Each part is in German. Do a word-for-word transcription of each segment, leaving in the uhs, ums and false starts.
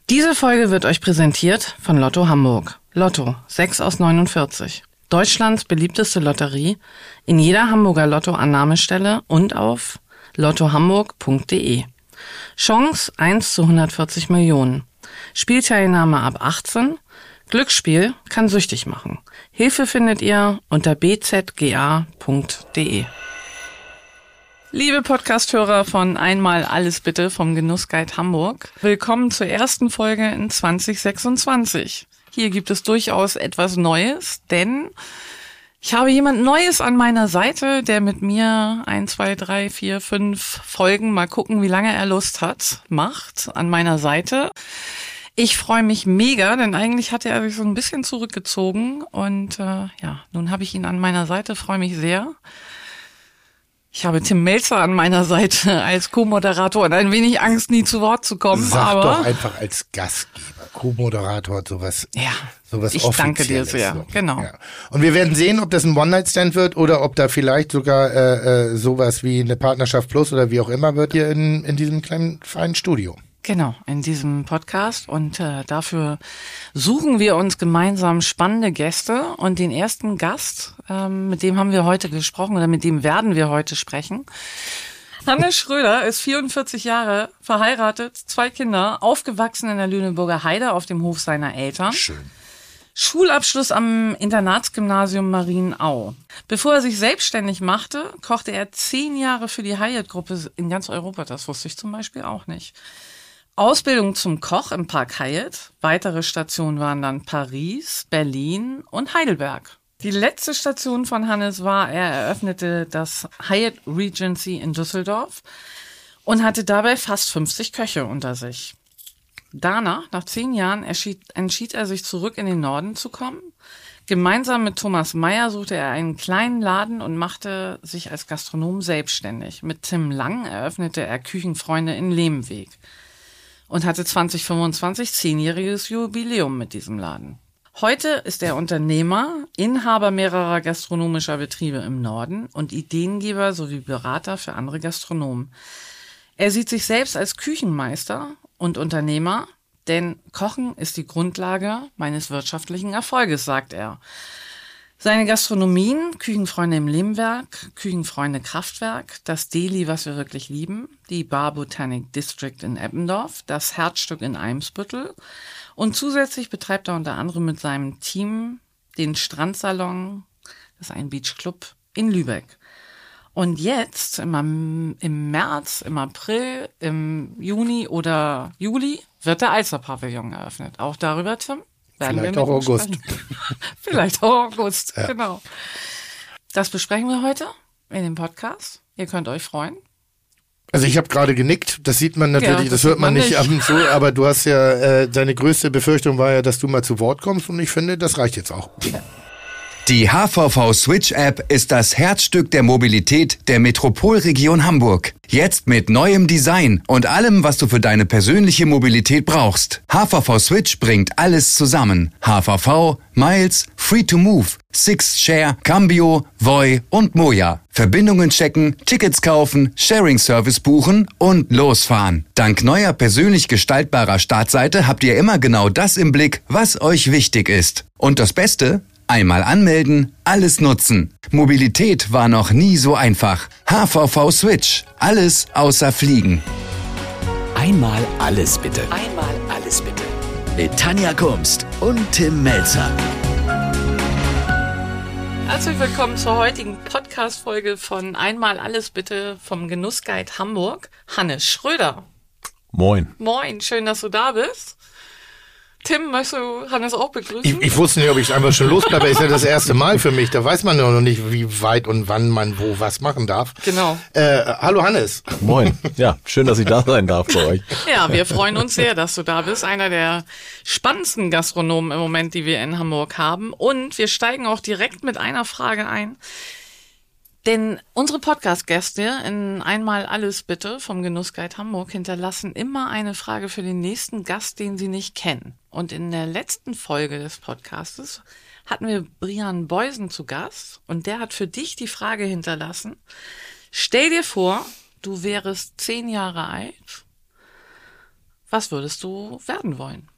Diese Folge wird euch präsentiert von Lotto Hamburg. Lotto, sechs aus neunundvierzig. Deutschlands beliebteste Lotterie, in jeder Hamburger Lotto-Annahmestelle und auf lotto hamburg punkt de. Chance eins zu hundertvierzig Millionen. Spielteilnahme ab achtzehn. Glücksspiel kann süchtig machen. Hilfe findet ihr unter b z g a punkt de. Liebe Podcast-Hörer von Einmal Alles Bitte vom Genussguide Hamburg, willkommen zur ersten Folge in zwanzig sechsundzwanzig. Hier gibt es durchaus etwas Neues, denn ich habe jemand Neues an meiner Seite, der mit mir ein, zwei, drei, vier, fünf Folgen, mal gucken, wie lange er Lust hat, macht an meiner Seite. Ich freue mich mega, denn eigentlich hatte er sich so ein bisschen zurückgezogen und äh, ja, nun habe ich ihn an meiner Seite, freue mich sehr. Ich habe Tim Melzer an meiner Seite als Co-Moderator und ein wenig Angst, nie zu Wort zu kommen. Sag aber doch einfach als Gastgeber, Co-Moderator, sowas. Ja, sowas ich danke dir sehr. So. Genau. Ja. Und wir werden sehen, ob das ein One-Night-Stand wird oder ob da vielleicht sogar äh, äh, sowas wie eine Partnerschaft Plus oder wie auch immer wird hier in, in diesem kleinen feinen Studio. Genau, in diesem Podcast und äh, dafür suchen wir uns gemeinsam spannende Gäste und den ersten Gast, ähm, mit dem haben wir heute gesprochen oder mit dem werden wir heute sprechen. Hannes Schröder ist vierundvierzig Jahre, verheiratet, zwei Kinder, aufgewachsen in der Lüneburger Heide auf dem Hof seiner Eltern. Schön. Schulabschluss am Internatsgymnasium Marienau. Bevor er sich selbstständig machte, kochte er zehn Jahre für die Hyatt-Gruppe in ganz Europa. Das wusste ich zum Beispiel auch nicht. Ausbildung zum Koch im Park Hyatt. Weitere Stationen waren dann Paris, Berlin und Heidelberg. Die letzte Station von Hannes war, er eröffnete das Hyatt Regency in Düsseldorf und hatte dabei fast fünfzig Köche unter sich. Danach, nach zehn Jahren, entschied, entschied er sich zurück in den Norden zu kommen. Gemeinsam mit Thomas Meyer suchte er einen kleinen Laden und machte sich als Gastronom selbstständig. Mit Tim Lang eröffnete er Küchenfreunde in Lehmweg und hatte zwanzig fünfundzwanzig zehnjähriges Jubiläum mit diesem Laden. Heute ist er Unternehmer, Inhaber mehrerer gastronomischer Betriebe im Norden und Ideengeber sowie Berater für andere Gastronomen. Er sieht sich selbst als Küchenmeister und Unternehmer, denn Kochen ist die Grundlage meines wirtschaftlichen Erfolges, sagt er. Seine Gastronomien, Küchenfreunde im Lehmwerk, Küchenfreunde Kraftwerk, das Deli, was wir wirklich lieben, die Bar Botanic District in Eppendorf, das Herzstück in Eimsbüttel und zusätzlich betreibt er unter anderem mit seinem Team den Strandsalon, das ist ein Beachclub in Lübeck. Und jetzt im, im März, im April, im Juni oder Juli wird der Alster-Pavillon eröffnet. Auch darüber, Tim? Vielleicht auch August. Vielleicht auch August, ja. Genau. Das besprechen wir heute in dem Podcast. Ihr könnt euch freuen. Also ich habe gerade genickt, das sieht man natürlich, ja, das, das hört man nicht ab und zu, aber du hast ja, äh, deine größte Befürchtung war ja, dass du mal zu Wort kommst und ich finde, das reicht jetzt auch. Ja. Die H V V Switch App ist das Herzstück der Mobilität der Metropolregion Hamburg. Jetzt mit neuem Design und allem, was du für deine persönliche Mobilität brauchst. H V V Switch bringt alles zusammen. H V V, Miles, Free to Move, Sixt Share, Cambio, Voi und Moja. Verbindungen checken, Tickets kaufen, Sharing Service buchen und losfahren. Dank neuer persönlich gestaltbarer Startseite habt ihr immer genau das im Blick, was euch wichtig ist. Und das Beste? Einmal anmelden, alles nutzen. Mobilität war noch nie so einfach. H V V Switch. Alles außer Fliegen. Einmal alles bitte. Einmal alles bitte. Mit Tanja Kumst und Tim Melzer. Herzlich willkommen zur heutigen Podcast-Folge von Einmal alles bitte vom Genussguide Hamburg. Hannes Schröder. Moin. Moin, schön, dass du da bist. Tim, möchtest du Hannes auch begrüßen? Ich, ich wusste nicht, ob ich einfach schon losbleibe. Ist ja das erste Mal für mich. Da weiß man ja noch nicht, wie weit und wann man wo was machen darf. Genau. Äh, hallo Hannes. Moin. Ja, schön, dass ich da sein darf bei euch. Ja, wir freuen uns sehr, dass du da bist. Einer der spannendsten Gastronomen im Moment, die wir in Hamburg haben. Und wir steigen auch direkt mit einer Frage ein. Denn unsere Podcast-Gäste in Einmal alles bitte vom Genussguide Hamburg hinterlassen immer eine Frage für den nächsten Gast, den sie nicht kennen. Und in der letzten Folge des Podcastes hatten wir Brian Beusen zu Gast und der hat für dich die Frage hinterlassen. Stell dir vor, du wärest zehn Jahre alt, Was würdest du werden wollen?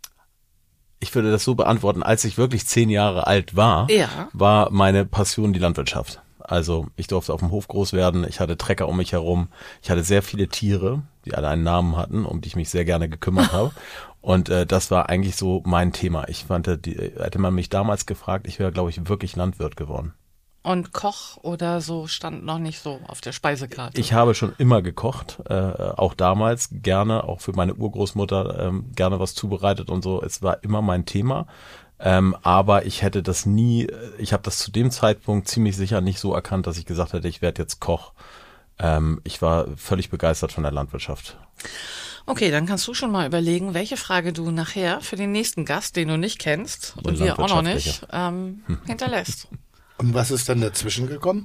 Ich würde das so beantworten, als ich wirklich zehn Jahre alt war, ja. war meine Passion die Landwirtschaft. Also ich durfte auf dem Hof groß werden, ich hatte Trecker um mich herum, ich hatte sehr viele Tiere, die alle einen Namen hatten, um die ich mich sehr gerne gekümmert habe. Und äh, das war eigentlich so mein Thema. Ich fand, die, hätte man mich damals gefragt, ich wäre, glaube ich, wirklich Landwirt geworden. Und Koch oder so stand noch nicht so auf der Speisekarte? Ich habe schon immer gekocht, äh, auch damals gerne, auch für meine Urgroßmutter ähm, gerne was zubereitet und so. Es war immer mein Thema, ähm, aber ich hätte das nie, ich habe das zu dem Zeitpunkt ziemlich sicher nicht so erkannt, dass ich gesagt hätte, ich werde jetzt Koch. Ähm, ich war völlig begeistert von der Landwirtschaft. Okay, dann kannst du schon mal überlegen, welche Frage du nachher für den nächsten Gast, den du nicht kennst und wir auch noch nicht, ähm, hm. hinterlässt. Und was ist dann dazwischen gekommen?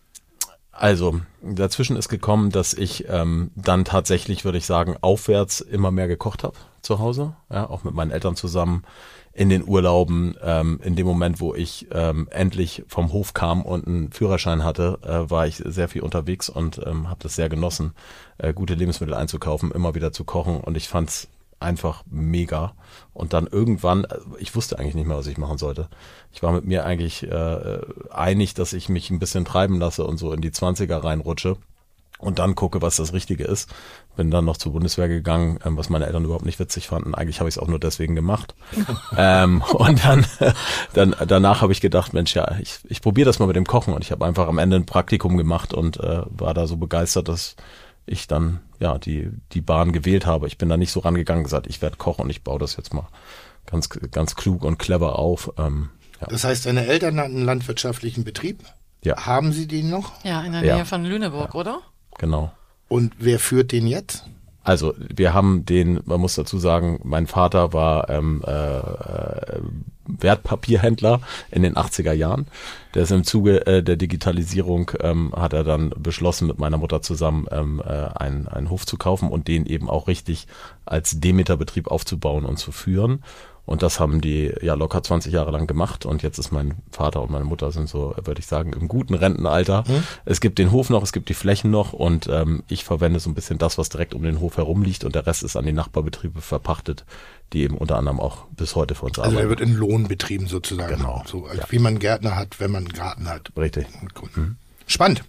Also, dazwischen ist gekommen, dass ich ähm, dann tatsächlich, würde ich sagen, aufwärts immer mehr gekocht habe zu Hause, ja, auch mit meinen Eltern zusammen in den Urlauben. Ähm, in dem Moment, wo ich ähm, endlich vom Hof kam und einen Führerschein hatte, äh, war ich sehr viel unterwegs und ähm, habe das sehr genossen, äh, gute Lebensmittel einzukaufen, immer wieder zu kochen und ich fand's einfach mega. Und dann irgendwann, ich wusste eigentlich nicht mehr, was ich machen sollte. Ich war mit mir eigentlich äh, einig, dass ich mich ein bisschen treiben lasse und so in die Zwanziger reinrutsche und dann gucke, was das Richtige ist. Bin dann noch zur Bundeswehr gegangen, ähm, was meine Eltern überhaupt nicht witzig fanden. Eigentlich habe ich es auch nur deswegen gemacht. ähm, und dann, dann danach habe ich gedacht, Mensch, ja, ich, ich probiere das mal mit dem Kochen. Und ich habe einfach am Ende ein Praktikum gemacht und äh, war da so begeistert, dass ich dann ja die die Bahn gewählt habe. Ich bin da nicht so rangegangen und gesagt, ich werde kochen und ich baue das jetzt mal ganz ganz klug und clever auf. Ähm, ja. Das heißt, deine Eltern hatten einen landwirtschaftlichen Betrieb? Ja. Haben sie den noch? Ja, in der Nähe ja. von Lüneburg, ja. oder? Genau. Und wer führt den jetzt? Also wir haben den, man muss dazu sagen, mein Vater war ähm, äh, Wertpapierhändler in den achtziger Jahren. Der ist im Zuge äh, der Digitalisierung, ähm, hat er dann beschlossen, mit meiner Mutter zusammen ähm, äh, einen, einen Hof zu kaufen und den eben auch richtig als Demeterbetrieb aufzubauen und zu führen. Und das haben die ja locker zwanzig Jahre lang gemacht und jetzt ist mein Vater und meine Mutter sind so, würde ich sagen, im guten Rentenalter. Hm. Es gibt den Hof noch, es gibt die Flächen noch und ähm, ich verwende so ein bisschen das, was direkt um den Hof herum liegt und der Rest ist an die Nachbarbetriebe verpachtet, die eben unter anderem auch bis heute für uns also arbeiten. Also er wird in Lohn betrieben sozusagen. Genau. So, also ja. Wie man einen Gärtner hat, wenn man einen Garten hat. Richtig. Hm. Spannend.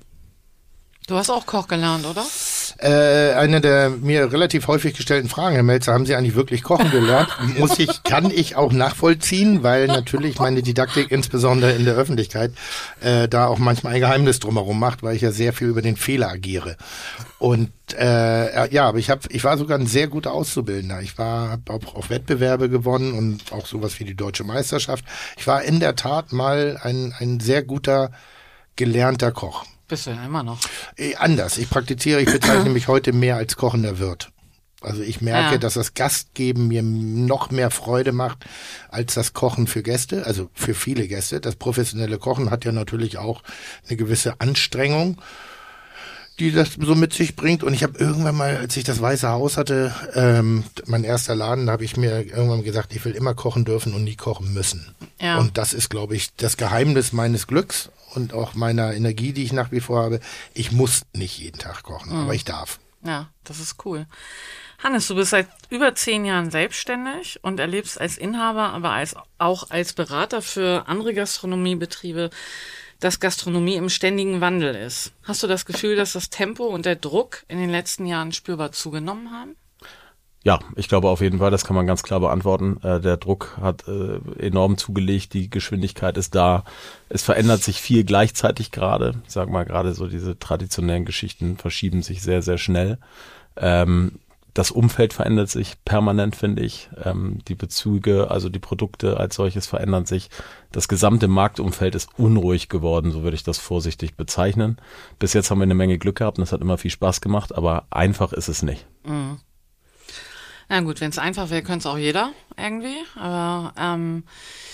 Du hast auch Koch gelernt, oder? Äh, eine der mir relativ häufig gestellten Fragen, Herr Melzer, haben Sie eigentlich wirklich kochen gelernt? Muss ich, kann ich auch nachvollziehen, weil natürlich meine Didaktik insbesondere in der Öffentlichkeit äh, da auch manchmal ein Geheimnis drumherum macht, weil ich ja sehr viel über den Fehler agiere. Und äh, ja, aber ich habe, ich war sogar ein sehr guter Auszubildender. Ich war, habe auch auf Wettbewerbe gewonnen und auch sowas wie die Deutsche Meisterschaft. Ich war in der Tat mal ein ein sehr guter gelernter Koch. Bist du ja immer noch. Anders. Ich praktiziere, ich bezeichne mich heute mehr als kochender Wirt. Also ich merke, ja. dass das Gastgeben mir noch mehr Freude macht als das Kochen für Gäste, also für viele Gäste. Das professionelle Kochen hat ja natürlich auch eine gewisse Anstrengung, die das so mit sich bringt. Und ich habe irgendwann mal, als ich das Weiße Haus hatte, ähm, mein erster Laden, da habe ich mir irgendwann gesagt, ich will immer kochen dürfen und nie kochen müssen. Ja. Und das ist, glaube ich, das Geheimnis meines Glücks und auch meiner Energie, die ich nach wie vor habe. Ich muss nicht jeden Tag kochen, mhm. aber ich darf. Ja, das ist cool. Hannes, du bist seit über zehn Jahren selbstständig und erlebst als Inhaber, aber als, auch als Berater für andere Gastronomiebetriebe, dass Gastronomie im ständigen Wandel ist. Hast du das Gefühl, dass das Tempo und der Druck in den letzten Jahren spürbar zugenommen haben? Ja, ich glaube auf jeden Fall, das kann man ganz klar beantworten. Äh, der Druck hat äh, enorm zugelegt, die Geschwindigkeit ist da. Es verändert sich viel gleichzeitig gerade. Ich sag mal, gerade so diese traditionellen Geschichten verschieben sich sehr, sehr schnell. Ähm, das Umfeld verändert sich permanent, finde ich. Ähm, die Bezüge, also die Produkte als solches verändern sich. Das gesamte Marktumfeld ist unruhig geworden, so würde ich das vorsichtig bezeichnen. Bis jetzt haben wir eine Menge Glück gehabt und es hat immer viel Spaß gemacht, aber einfach ist es nicht. Mhm. Na gut, wenn es einfach wäre, könnte es auch jeder irgendwie. Aber ähm,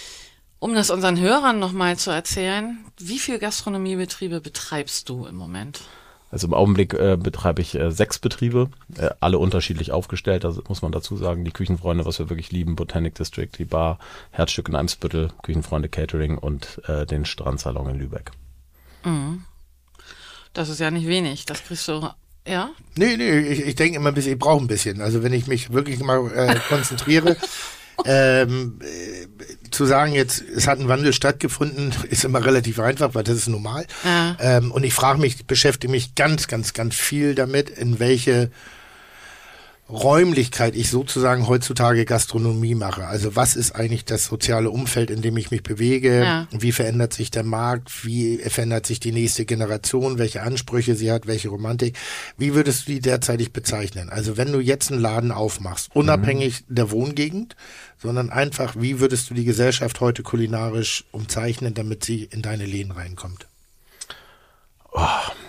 um das unseren Hörern nochmal zu erzählen, wie viele Gastronomiebetriebe betreibst du im Moment? Also im Augenblick äh, betreibe ich äh, sechs Betriebe, äh, alle unterschiedlich aufgestellt. Also muss man dazu sagen, die Küchenfreunde, was wir wirklich lieben, Botanic District, die Bar, Herzstück in Eimsbüttel, Küchenfreunde Catering und äh, den Strandsalon in Lübeck. Mhm. Das ist ja nicht wenig. Das kriegst du Ja? Nee, nee, ich, ich denke immer ein bisschen, ich brauche ein bisschen. Also wenn ich mich wirklich mal äh, konzentriere, ähm, äh, zu sagen jetzt, es hat ein Wandel stattgefunden, ist immer relativ einfach, weil das ist normal. Ja. Ähm, und ich frage mich, beschäftige mich ganz, ganz, ganz viel damit, in welche Räumlichkeit ich sozusagen heutzutage Gastronomie mache. Also was ist eigentlich das soziale Umfeld, in dem ich mich bewege? Ja. Wie verändert sich der Markt? Wie verändert sich die nächste Generation? Welche Ansprüche sie hat? Welche Romantik? Wie würdest du die derzeitig bezeichnen? Also wenn du jetzt einen Laden aufmachst, unabhängig mhm. der Wohngegend, sondern einfach, wie würdest du die Gesellschaft heute kulinarisch umzeichnen, damit sie in deine Läden reinkommt? Oh,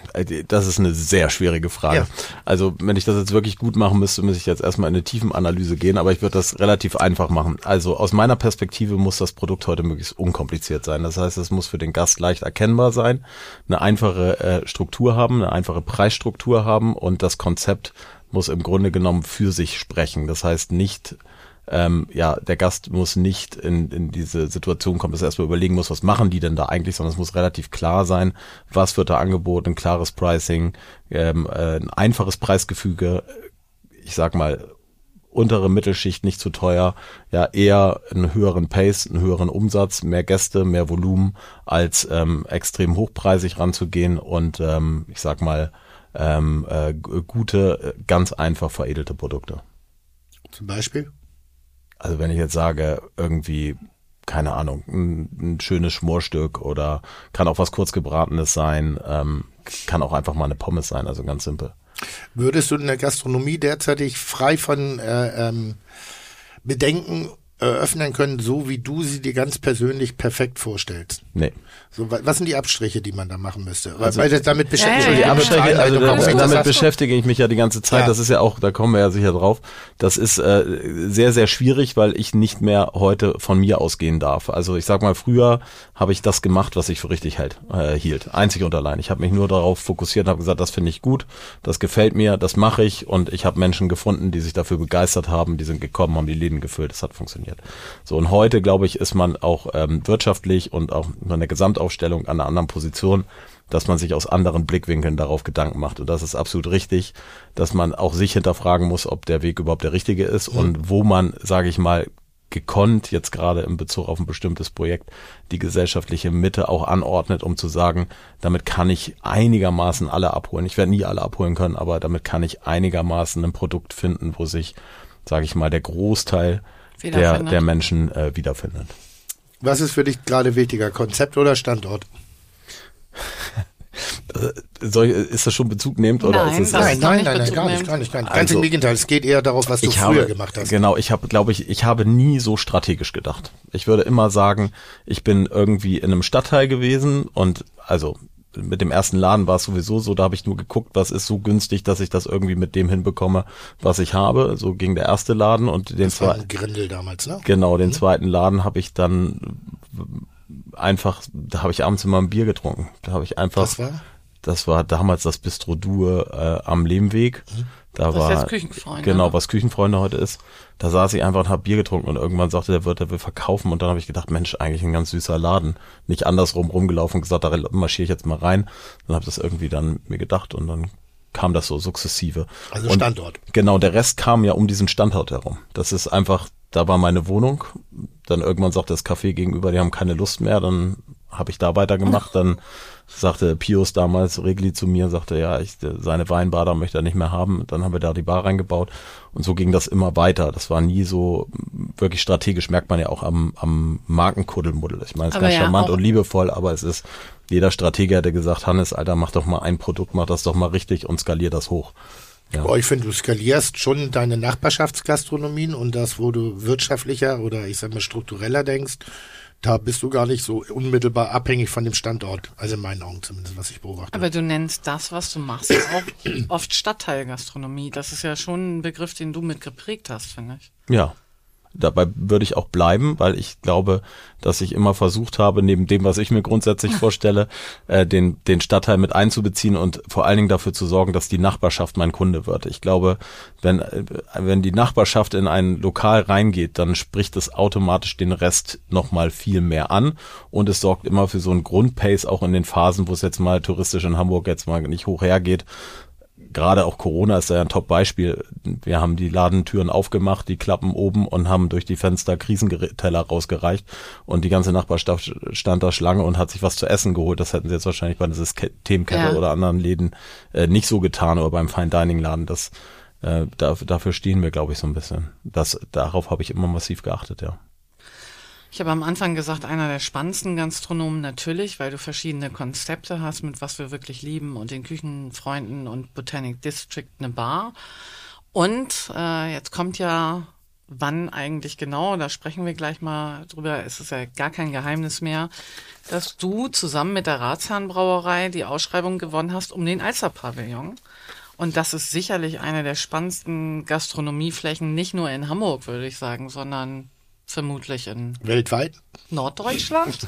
das ist eine sehr schwierige Frage. Ja. Also wenn ich das jetzt wirklich gut machen müsste, müsste ich jetzt erstmal in eine Tiefenanalyse gehen, aber ich würde das relativ einfach machen. Also aus meiner Perspektive muss das Produkt heute möglichst unkompliziert sein. Das heißt, es muss für den Gast leicht erkennbar sein, eine einfache äh, Struktur haben, eine einfache Preisstruktur haben und das Konzept muss im Grunde genommen für sich sprechen. Das heißt nicht... Ähm, ja, der Gast muss nicht in, in diese Situation kommen, dass er erstmal überlegen muss, was machen die denn da eigentlich, sondern es muss relativ klar sein, was wird da angeboten, ein klares Pricing, ähm, äh, ein einfaches Preisgefüge, ich sag mal, untere Mittelschicht nicht zu teuer, ja, eher einen höheren Pace, einen höheren Umsatz, mehr Gäste, mehr Volumen, als ähm, extrem hochpreisig ranzugehen und ähm, ich sag mal, ähm, äh, gute, ganz einfach veredelte Produkte. Zum Beispiel? Also wenn ich jetzt sage, irgendwie, keine Ahnung, ein, ein schönes Schmorstück oder kann auch was kurzgebratenes sein, ähm, kann auch einfach mal eine Pommes sein, also ganz simpel. Würdest du in der Gastronomie derzeitig frei von äh, ähm, Bedenken eröffnen können, so wie du sie dir ganz persönlich perfekt vorstellst? Nee. So, was sind die Abstriche, die man da machen müsste? Also, Weil das damit beschäftige ja, ja, ja. Die Abstriche, also warum damit, ich das damit beschäftige ich mich ja die ganze Zeit. Ja. Das ist ja auch, da kommen wir ja sicher drauf. Das ist äh, sehr, sehr schwierig, weil ich nicht mehr heute von mir ausgehen darf. Also ich sag mal, früher habe ich das gemacht, was ich für richtig halt, äh, hielt. Einzig und allein. Ich habe mich nur darauf fokussiert und habe gesagt, das finde ich gut, das gefällt mir, das mache ich und ich habe Menschen gefunden, die sich dafür begeistert haben, die sind gekommen, haben die Läden gefüllt, das hat funktioniert. So, und heute, glaube ich, ist man auch ähm, wirtschaftlich und auch in der Gesamtaufstellung an einer anderen Position, dass man sich aus anderen Blickwinkeln darauf Gedanken macht. Und das ist absolut richtig, dass man auch sich hinterfragen muss, ob der Weg überhaupt der richtige ist mhm. und wo man, sage ich mal, gekonnt, jetzt gerade in Bezug auf ein bestimmtes Projekt, die gesellschaftliche Mitte auch anordnet, um zu sagen, damit kann ich einigermaßen alle abholen. Ich werde nie alle abholen können, aber damit kann ich einigermaßen ein Produkt finden, wo sich, sage ich mal, der Großteil der, der Menschen äh, wiederfindet. Was ist für dich gerade wichtiger, Konzept oder Standort? Soll, ist das schon Bezug nehmend oder nein, ist es nein, nein, nein, nein, gar nicht, gar nicht, gar nicht. Ganz also, im Gegenteil, es geht eher darauf, was du früher habe, gemacht hast. Genau, ich habe, glaube ich, ich habe nie so strategisch gedacht. Ich würde immer sagen, ich bin irgendwie in einem Stadtteil gewesen und also mit dem ersten Laden war es sowieso so, da habe ich nur geguckt, was ist so günstig, dass ich das irgendwie mit dem hinbekomme, was ich habe. So ging der erste Laden und den zweiten Grindel damals, ne? Genau, den mhm. zweiten Laden habe ich dann einfach, da habe ich abends immer ein Bier getrunken. Da habe ich einfach. Was war? Das war damals das Bistro Due äh, am Lehmweg. Mhm. Da was war jetzt Küchenfreunde. Genau, was Küchenfreunde heute ist. Da saß ich einfach und habe Bier getrunken und irgendwann sagte der Wirt, der will verkaufen und dann habe ich gedacht, Mensch, eigentlich ein ganz süßer Laden. Nicht andersrum rumgelaufen und gesagt, da marschiere ich jetzt mal rein. Dann habe ich das irgendwie dann mir gedacht und dann kam das so sukzessive. Also Standort. Und genau, der Rest kam ja um diesen Standort herum. Das ist einfach, da war meine Wohnung. Dann irgendwann sagte das Café gegenüber, die haben keine Lust mehr. Dann habe ich da weitergemacht. Dann sagte Pius damals, Regli zu mir, sagte, ja, ich, seine Weinbar, da möchte er nicht mehr haben. Dann haben wir da die Bar reingebaut. Und so ging das immer weiter. Das war nie so wirklich strategisch, merkt man ja auch am, am Markenkuddelmuddel. Ich meine, es ist ganz ja, charmant und liebevoll, aber es ist, jeder Stratege hätte gesagt, Hannes, Alter, mach doch mal ein Produkt, mach das doch mal richtig und skalier das hoch. Ja. Boah, ich finde, du skalierst schon deine Nachbarschaftsgastronomien und das, wo du wirtschaftlicher oder ich sag mal struktureller denkst, da bist du gar nicht so unmittelbar abhängig von dem Standort. Also in meinen Augen zumindest, was ich beobachte. Aber du nennst das, was du machst, auch oft Stadtteilgastronomie. Das ist ja schon ein Begriff, den du mit geprägt hast, finde ich. Ja. Dabei würde ich auch bleiben, weil ich glaube, dass ich immer versucht habe, neben dem, was ich mir grundsätzlich vorstelle, äh, den den Stadtteil mit einzubeziehen und vor allen Dingen dafür zu sorgen, dass die Nachbarschaft mein Kunde wird. Ich glaube, wenn wenn die Nachbarschaft in ein Lokal reingeht, dann spricht es automatisch den Rest nochmal viel mehr an und es sorgt immer für so einen Grundpace, auch in den Phasen, wo es jetzt mal touristisch in Hamburg jetzt mal nicht hoch hergeht. gerade auch Corona ist ja ein Top-Beispiel. Wir haben die Ladentüren aufgemacht, die Klappen oben und haben durch die Fenster Krisenteller rausgereicht und die ganze Nachbarschaft stand da Schlange und hat sich was zu essen geholt. Das hätten sie jetzt wahrscheinlich bei einer Systemkette Ja. oder anderen Läden äh, nicht so getan, aber beim Fine-Dining-Laden, das äh, da, dafür stehen wir, glaube ich, so ein bisschen. Das, darauf habe ich immer massiv geachtet, ja. Ich habe am Anfang gesagt, einer der spannendsten Gastronomen natürlich, weil du verschiedene Konzepte hast, mit was wir wirklich lieben und den Küchenfreunden und Botanic District eine Bar. Und äh, jetzt kommt ja, wann eigentlich genau, da sprechen wir gleich mal drüber, es ist ja gar kein Geheimnis mehr, dass du zusammen mit der Ratsherrenbrauerei die Ausschreibung gewonnen hast um den Alster-Pavillon. Und das ist sicherlich eine der spannendsten Gastronomieflächen, nicht nur in Hamburg, würde ich sagen, sondern vermutlich in Weltweit? Norddeutschland.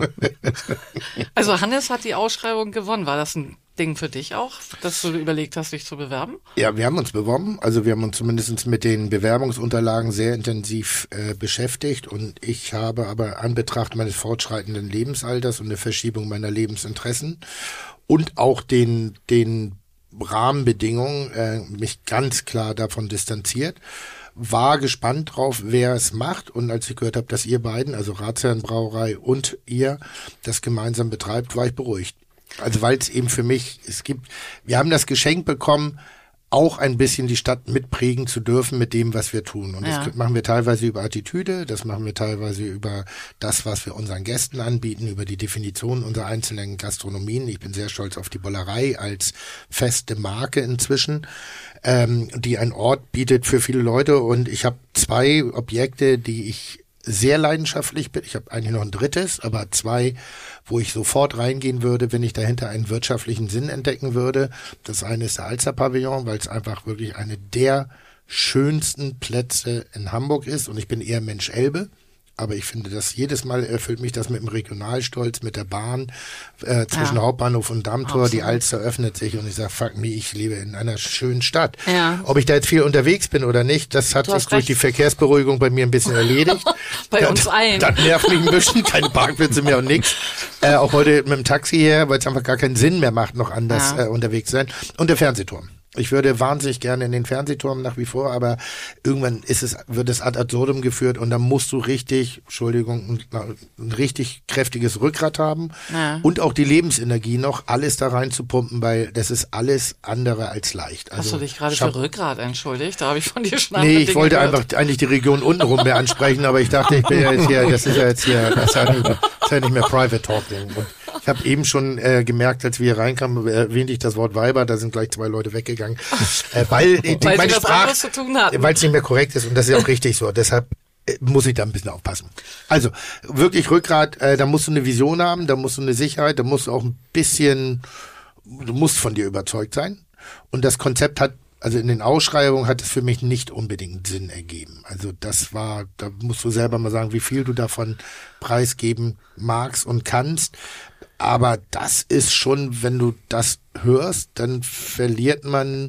Also Hannes hat die Ausschreibung gewonnen. War das ein Ding für dich auch, dass du überlegt hast, dich zu bewerben? Ja, wir haben uns beworben. Also wir haben uns zumindest mit den Bewerbungsunterlagen sehr intensiv äh, beschäftigt. Und ich habe aber an Betracht meines fortschreitenden Lebensalters und der Verschiebung meiner Lebensinteressen und auch den, den Rahmenbedingungen äh, mich ganz klar davon distanziert. War gespannt drauf, wer es macht. Und als ich gehört habe, dass ihr beiden, also Ratsherrenbrauerei und ihr, das gemeinsam betreibt, war ich beruhigt. Also weil es eben für mich, es gibt, wir haben das Geschenk bekommen, auch ein bisschen die Stadt mitprägen zu dürfen mit dem, was wir tun. Und Ja. das machen wir teilweise über Attitüde, das machen wir teilweise über das, was wir unseren Gästen anbieten, über die Definition unserer einzelnen Gastronomien. Ich bin sehr stolz auf die Bollerei als feste Marke inzwischen, ähm, die ein Ort bietet für viele Leute. Und ich habe zwei Objekte, die ich sehr leidenschaftlich bin. Ich habe eigentlich noch ein drittes, aber zwei, wo ich sofort reingehen würde, wenn ich dahinter einen wirtschaftlichen Sinn entdecken würde. Das eine ist der Alster-Pavillon, weil es einfach wirklich eine der schönsten Plätze in Hamburg ist. Und ich bin eher Mensch Elbe. Aber ich finde, dass jedes Mal erfüllt mich das mit dem Regionalstolz, mit der Bahn äh, zwischen Ja. Hauptbahnhof und Dammtor. Absolut. Die Alster öffnet sich und ich sage, fuck me, ich lebe in einer schönen Stadt. Ja. Ob ich da jetzt viel unterwegs bin oder nicht, das hat Du sich hast durch recht. die Verkehrsberuhigung bei mir ein bisschen erledigt. Bei das, uns allen. Das nervt mich ein bisschen, keine Parkplätze mehr und nix. Äh, auch heute mit dem Taxi her, weil es einfach gar keinen Sinn mehr macht, noch anders Ja. äh, unterwegs sein. Und der Fernsehturm. Ich würde wahnsinnig gerne in den Fernsehturm nach wie vor, aber irgendwann ist es, wird es ad absurdum geführt und dann musst du richtig, Entschuldigung, ein, ein richtig kräftiges Rückgrat haben Ja. und auch die Lebensenergie noch, alles da rein zu pumpen, weil das ist alles andere als leicht. Hast Also, du dich gerade Schab- für Rückgrat entschuldigt? Da habe ich von dir schon Nee, andere ich Dinge wollte gehört. einfach eigentlich die Region untenrum mehr ansprechen, aber ich dachte, ich bin ja jetzt hier, das ist ja jetzt hier, das ist ja nicht mehr, das ist ja nicht mehr Private Talking. Und ich habe eben schon äh, gemerkt, als wir hier reinkamen, erwähnte ich das Wort Weiber, da sind gleich zwei Leute weggegangen, äh, weil, die, Weil sie meine was Sprache, anderes zu tun hatten. weil es nicht mehr korrekt ist und das ist ja auch richtig so. Deshalb äh, muss ich da ein bisschen aufpassen. Also wirklich Rückgrat, äh, da musst du eine Vision haben, da musst du eine Sicherheit, da musst du auch ein bisschen, du musst von dir überzeugt sein. Und das Konzept hat, also in den Ausschreibungen hat es für mich nicht unbedingt Sinn ergeben. Also das war, da musst du selber mal sagen, wie viel du davon preisgeben magst und kannst. Aber das ist schon, wenn du das hörst, dann verliert man,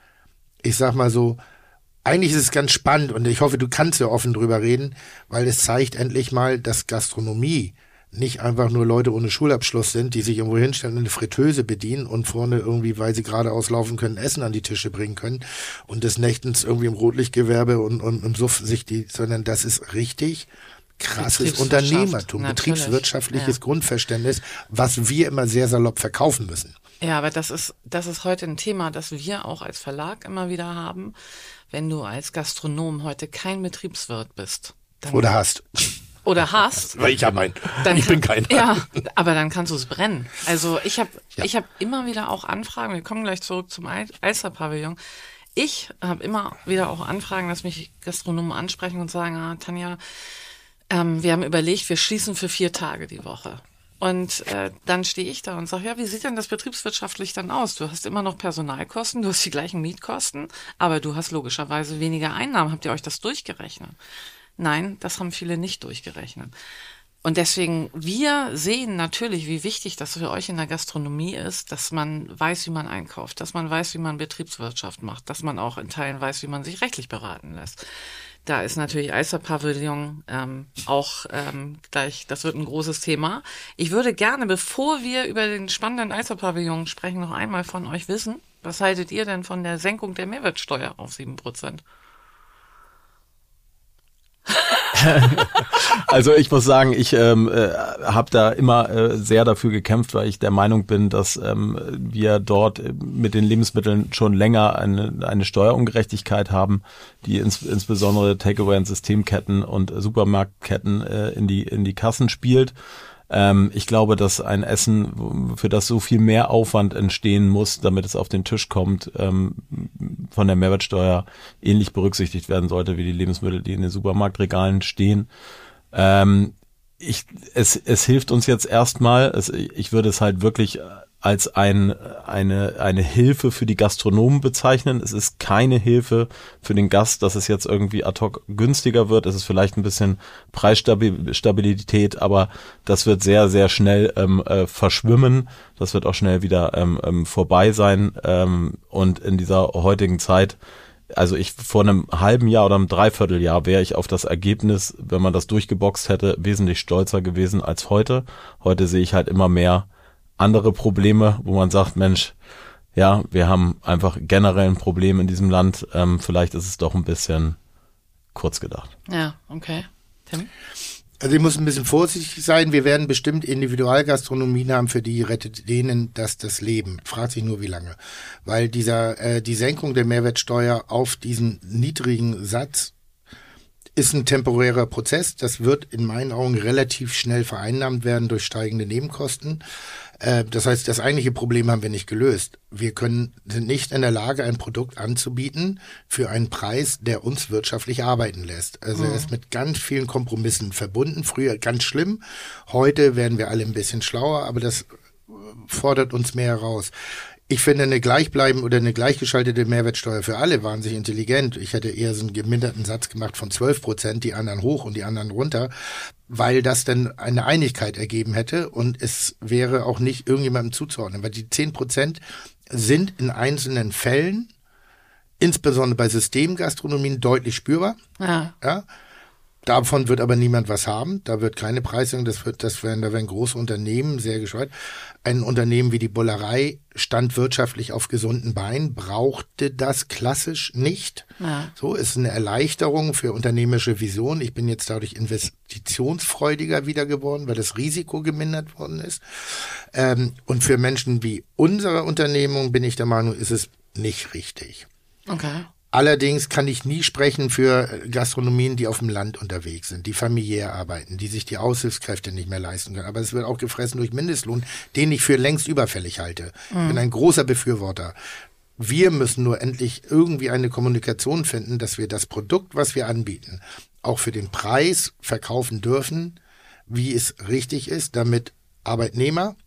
ich sag mal so, eigentlich ist es ganz spannend und ich hoffe, du kannst ja offen drüber reden, weil es zeigt endlich mal, dass Gastronomie nicht einfach nur Leute ohne Schulabschluss sind, die sich irgendwo hinstellen und eine Fritteuse bedienen und vorne irgendwie, weil sie gerade auslaufen können, Essen an die Tische bringen können und des Nächtens irgendwie im Rotlichtgewerbe und, und im Suff sich die, sondern das ist richtig krasses Betriebswirtschaft, Unternehmertum, natürlich, betriebswirtschaftliches ja. Grundverständnis, was wir immer sehr salopp verkaufen müssen. Ja, aber das ist, das ist heute ein Thema, das wir auch als Verlag immer wieder haben. Wenn du als Gastronom heute kein Betriebswirt bist. Dann, Oder hast. Oder hast. Weil ich ja mein, Dann ich bin kann- keiner. Ja, aber dann kannst du es brennen. Also ich habe Ja. ich habe immer wieder auch Anfragen, wir kommen gleich zurück zum Al- Alster-Pavillon. Ich habe immer wieder auch Anfragen, dass mich Gastronomen ansprechen und sagen, ah, Tanja, ähm, wir haben überlegt, wir schließen für vier Tage die Woche. Und äh, dann stehe ich da und sage, ja, wie sieht denn das betriebswirtschaftlich dann aus? Du hast immer noch Personalkosten, du hast die gleichen Mietkosten, aber du hast logischerweise weniger Einnahmen. Habt ihr euch das durchgerechnet? Nein, das haben viele nicht durchgerechnet. Und deswegen, wir sehen natürlich, wie wichtig das für euch in der Gastronomie ist, dass man weiß, wie man einkauft, dass man weiß, wie man Betriebswirtschaft macht, dass man auch in Teilen weiß, wie man sich rechtlich beraten lässt. Da ist natürlich Alster-Pavillon ähm, auch ähm, gleich, das wird ein großes Thema. Ich würde gerne, bevor wir über den spannenden Alster-Pavillon sprechen, noch einmal von euch wissen, Was haltet ihr denn von der Senkung der Mehrwertsteuer auf sieben Prozent? Also ich muss sagen, ich ähm, äh, habe da immer äh, sehr dafür gekämpft, weil ich der Meinung bin, dass ähm, wir dort mit den Lebensmitteln schon länger eine, eine Steuerungerechtigkeit haben, die ins, insbesondere Takeaway- und Systemketten und Supermarktketten äh, in die in die Kassen spielt. Ähm, ich glaube, dass ein Essen, für das so viel mehr Aufwand entstehen muss, damit es auf den Tisch kommt, ähm, von der Mehrwertsteuer ähnlich berücksichtigt werden sollte wie die Lebensmittel, die in den Supermarktregalen stehen. Ähm, ich, es, es hilft uns jetzt erstmal, es, ich würde es halt wirklich als ein, eine, eine Hilfe für die Gastronomen bezeichnen. Es ist keine Hilfe für den Gast, dass es jetzt irgendwie ad hoc günstiger wird. Es ist vielleicht ein bisschen Preisstabilität, aber das wird sehr, sehr schnell ähm, äh, verschwimmen. Das wird auch schnell wieder ähm, ähm, vorbei sein. Ähm, und in dieser heutigen Zeit, also ich vor einem halben Jahr oder einem Dreivierteljahr wäre ich auf das Ergebnis, wenn man das durchgeboxt hätte, wesentlich stolzer gewesen als heute. Heute sehe ich halt immer mehr andere Probleme, wo man sagt, Mensch, ja, wir haben einfach generell ein Problem in diesem Land. Ähm, vielleicht ist es doch ein bisschen kurz gedacht. Ja, okay. Tim? Also ich muss ein bisschen vorsichtig sein. Wir werden bestimmt Individualgastronomien haben, für die rettet denen das das Leben. Fragt sich nur, wie lange. Weil dieser äh, die Senkung der Mehrwertsteuer auf diesen niedrigen Satz ist ein temporärer Prozess. Das wird in meinen Augen relativ schnell vereinnahmt werden durch steigende Nebenkosten. Das heißt, das eigentliche Problem haben wir nicht gelöst. Wir können, sind nicht in der Lage, ein Produkt anzubieten für einen Preis, der uns wirtschaftlich arbeiten lässt. Also mhm. er ist mit ganz vielen Kompromissen verbunden. Früher ganz schlimm. Heute werden wir alle ein bisschen schlauer, aber das fordert uns mehr heraus. Ich finde eine gleichbleibende oder eine gleichgeschaltete Mehrwertsteuer für alle wahnsinnig intelligent. Ich hätte eher so einen geminderten Satz gemacht von zwölf Prozent, die anderen hoch und die anderen runter, weil das dann eine Einigkeit ergeben hätte und es wäre auch nicht irgendjemandem zuzuordnen. Weil die zehn Prozent sind in einzelnen Fällen, insbesondere bei Systemgastronomien, deutlich spürbar. Ja. ja. Davon wird aber niemand was haben. Da wird keine Preisung, das wird, das werden, da werden große Unternehmen sehr gescheut. Ein Unternehmen wie die Bullerei stand wirtschaftlich auf gesunden Beinen, brauchte das klassisch nicht. Ja. So ist eine Erleichterung für unternehmerische Vision. Ich bin jetzt dadurch investitionsfreudiger wieder geworden, weil das Risiko gemindert worden ist. Ähm, und für Menschen wie unsere Unternehmung bin ich der Meinung, ist es nicht richtig. Okay. Allerdings kann ich nie sprechen für Gastronomien, die auf dem Land unterwegs sind, die familiär arbeiten, die sich die Aushilfskräfte nicht mehr leisten können. Aber es wird auch gefressen durch Mindestlohn, den ich für längst überfällig halte. Mhm. Ich bin ein großer Befürworter. Wir müssen nur endlich irgendwie eine Kommunikation finden, dass wir das Produkt, was wir anbieten, auch für den Preis verkaufen dürfen, wie es richtig ist, damit Arbeitnehmer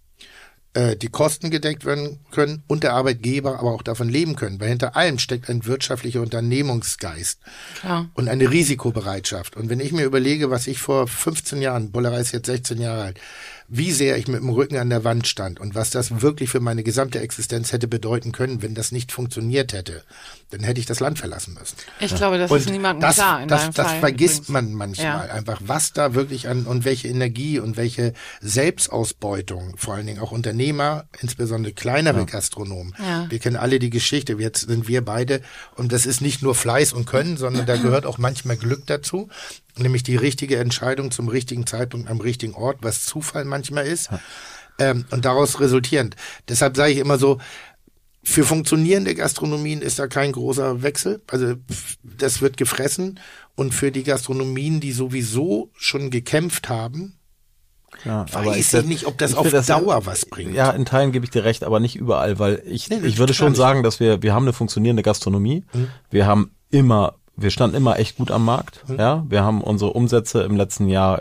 die Kosten gedeckt werden können und der Arbeitgeber aber auch davon leben können. Weil hinter allem steckt ein wirtschaftlicher Unternehmungsgeist Klar. und eine Risikobereitschaft. Und wenn ich mir überlege, was ich vor fünfzehn Jahren, Bullerei ist jetzt sechzehn Jahre alt, wie sehr ich mit dem Rücken an der Wand stand und was das wirklich für meine gesamte Existenz hätte bedeuten können, wenn das nicht funktioniert hätte, dann hätte ich das Land verlassen müssen. Ich glaube, das und ist niemandem das, klar in das, deinem das Fall. vergisst übrigens. man manchmal ja. einfach, was da wirklich an und welche Energie und welche Selbstausbeutung, vor allen Dingen auch Unternehmer, insbesondere kleinere ja. Gastronomen. Ja. Wir kennen alle die Geschichte, jetzt sind wir beide und das ist nicht nur Fleiß und Können, sondern da gehört auch manchmal Glück dazu. Nämlich die richtige Entscheidung zum richtigen Zeitpunkt am richtigen Ort, was Zufall manchmal ist. Ja. Ähm, und daraus resultierend. Deshalb sage ich immer so, für funktionierende Gastronomien ist da kein großer Wechsel. Also das wird gefressen. Und für die Gastronomien, die sowieso schon gekämpft haben, ja, weiß aber ich das, nicht, ob das ich auf das, Dauer was bringt. Ja, in Teilen gebe ich dir recht, aber nicht überall, weil ich, nee, ich würde schon nicht. sagen, dass wir, wir haben eine funktionierende Gastronomie. Mhm. Wir haben immer Wir standen immer echt gut am Markt. Mhm. Ja, wir haben unsere Umsätze im letzten Jahr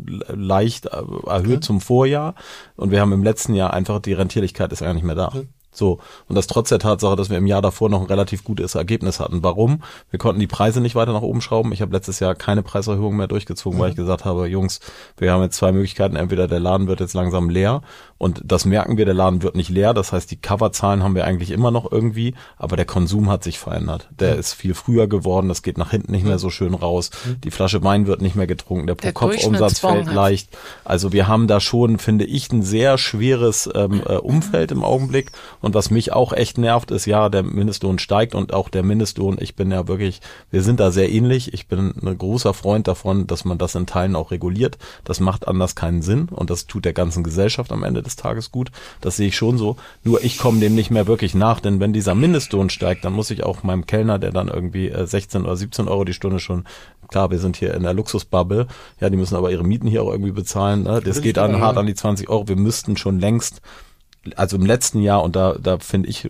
leicht erhöht mhm. zum Vorjahr und wir haben im letzten Jahr einfach, die Rentierlichkeit ist eigentlich nicht mehr da. Mhm. So. Und das trotz der Tatsache, dass wir im Jahr davor noch ein relativ gutes Ergebnis hatten. Warum? Wir konnten die Preise nicht weiter nach oben schrauben. Ich habe letztes Jahr keine Preiserhöhung mehr durchgezogen, mhm. weil ich gesagt habe, Jungs, wir haben jetzt zwei Möglichkeiten. Entweder der Laden wird jetzt langsam leer und das merken wir, der Laden wird nicht leer. Das heißt, die Coverzahlen haben wir eigentlich immer noch irgendwie, aber der Konsum hat sich verändert. Der mhm. ist viel früher geworden. Das geht nach hinten nicht mehr so schön raus. Mhm. Die Flasche Wein wird nicht mehr getrunken. Der Pro-Kopf-Umsatz fällt leicht. Also wir haben da schon, finde ich, ein sehr schweres ähm, äh, Umfeld im Augenblick. Und was mich auch echt nervt, ist ja, der Mindestlohn steigt und auch der Mindestlohn, ich bin ja wirklich, wir sind da sehr ähnlich. Ich bin ein großer Freund davon, dass man das in Teilen auch reguliert. Das macht anders keinen Sinn und das tut der ganzen Gesellschaft am Ende des Tages gut. Das sehe ich schon so. Nur ich komme dem nicht mehr wirklich nach, denn wenn dieser Mindestlohn steigt, dann muss ich auch meinem Kellner, der dann irgendwie sechzehn oder siebzehn Euro die Stunde schon, klar, wir sind hier in der Luxusbubble, ja, die müssen aber ihre Mieten hier auch irgendwie bezahlen, ne? Das geht dann hart an die zwanzig Euro. Wir müssten schon längst, also im letzten Jahr, und da, da finde ich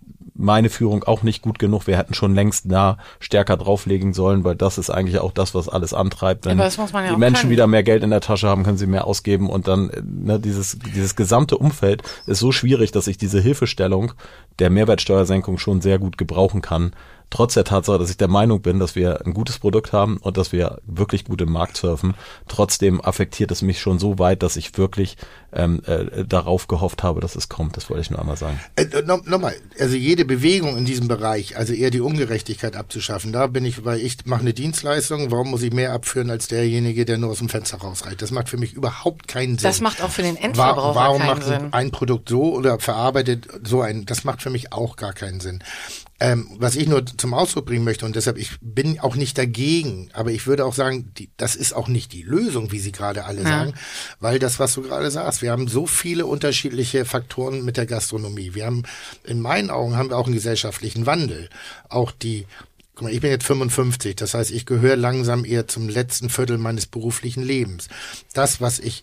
meine Führung auch nicht gut genug, wir hätten schon längst da stärker drauflegen sollen, weil das ist eigentlich auch das, was alles antreibt. Wenn aber das muss man ja die auch Menschen können. wieder mehr Geld in der Tasche haben, können sie mehr ausgeben und dann, ne, dieses, dieses gesamte Umfeld ist so schwierig, dass ich diese Hilfestellung der Mehrwertsteuersenkung schon sehr gut gebrauchen kann. Trotz der Tatsache, dass ich der Meinung bin, dass wir ein gutes Produkt haben und dass wir wirklich gut im Markt surfen. Trotzdem affektiert es mich schon so weit, dass ich wirklich ähm, äh, darauf gehofft habe, dass es kommt. Das wollte ich nur einmal sagen. Äh, no, Nochmal, also jede Bewegung in diesem Bereich, also eher die Ungerechtigkeit abzuschaffen, da bin ich, weil ich mache eine Dienstleistung, warum muss ich mehr abführen als derjenige, der nur aus dem Fenster rausreicht? Das macht für mich überhaupt keinen Sinn. Das macht auch für den Endverbraucher Warum keinen macht Sinn. ein Produkt so oder verarbeitet so ein, das macht für mich auch gar keinen Sinn. Ähm, was ich nur zum Ausdruck bringen möchte, und deshalb, ich bin auch nicht dagegen, aber ich würde auch sagen, die, das ist auch nicht die Lösung, wie Sie gerade alle ja. sagen, weil das, was du gerade sagst, wir haben so viele unterschiedliche Faktoren mit der Gastronomie. Wir haben, in meinen Augen, haben wir auch einen gesellschaftlichen Wandel. Auch die, guck mal, ich bin jetzt fünfundfünfzig, das heißt, ich gehöre langsam eher zum letzten Viertel meines beruflichen Lebens. Das, was ich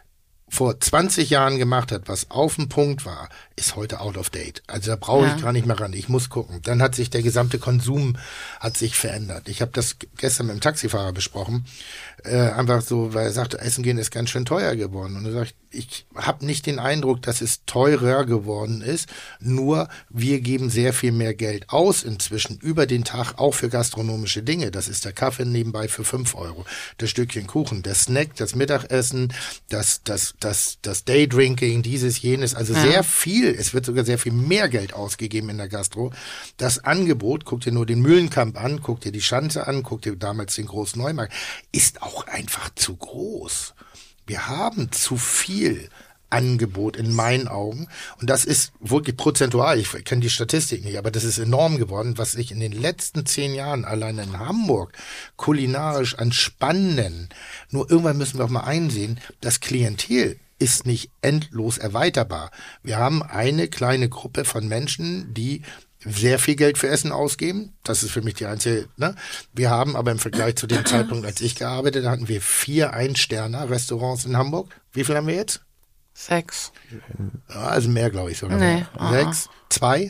vor zwanzig Jahren gemacht hat, was auf dem Punkt war, ist heute out of date. Also da brauche ja. ich gar nicht mehr ran. Ich muss gucken. Dann hat sich der gesamte Konsum hat sich verändert. Ich habe das gestern mit dem Taxifahrer besprochen. Äh, einfach so, weil er sagte, Essen gehen ist ganz schön teuer geworden. Und er sagt, ich habe nicht den Eindruck, dass es teurer geworden ist. Nur wir geben sehr viel mehr Geld aus inzwischen über den Tag, auch für gastronomische Dinge. Das ist der Kaffee nebenbei für fünf Euro, das Stückchen Kuchen, der Snack, das Mittagessen, das das das das Daydrinking, dieses, jenes. Also ja. sehr viel. Es wird sogar sehr viel mehr Geld ausgegeben in der Gastro. Das Angebot, guck dir nur den Mühlenkamp an, guck dir die Schanze an, guck dir damals den Großen Neumarkt, ist auch einfach zu groß. Wir haben zu viel Angebot in meinen Augen. Und das ist wirklich prozentual, ich kenne die Statistik nicht, aber das ist enorm geworden, was sich in den letzten zehn Jahren allein in Hamburg kulinarisch an Spannenden, nur irgendwann müssen wir auch mal einsehen, das Klientel ist nicht endlos erweiterbar. Wir haben eine kleine Gruppe von Menschen, die sehr viel Geld für Essen ausgeben. Das ist für mich die einzige, ne? Wir haben aber im Vergleich zu dem Zeitpunkt, als ich gearbeitet, da hatten wir vier Ein-Sterne-Restaurants in Hamburg. Wie viel haben wir jetzt? Sechs. Ja, also mehr, glaube ich sogar. Nee, Sechs? Zwei?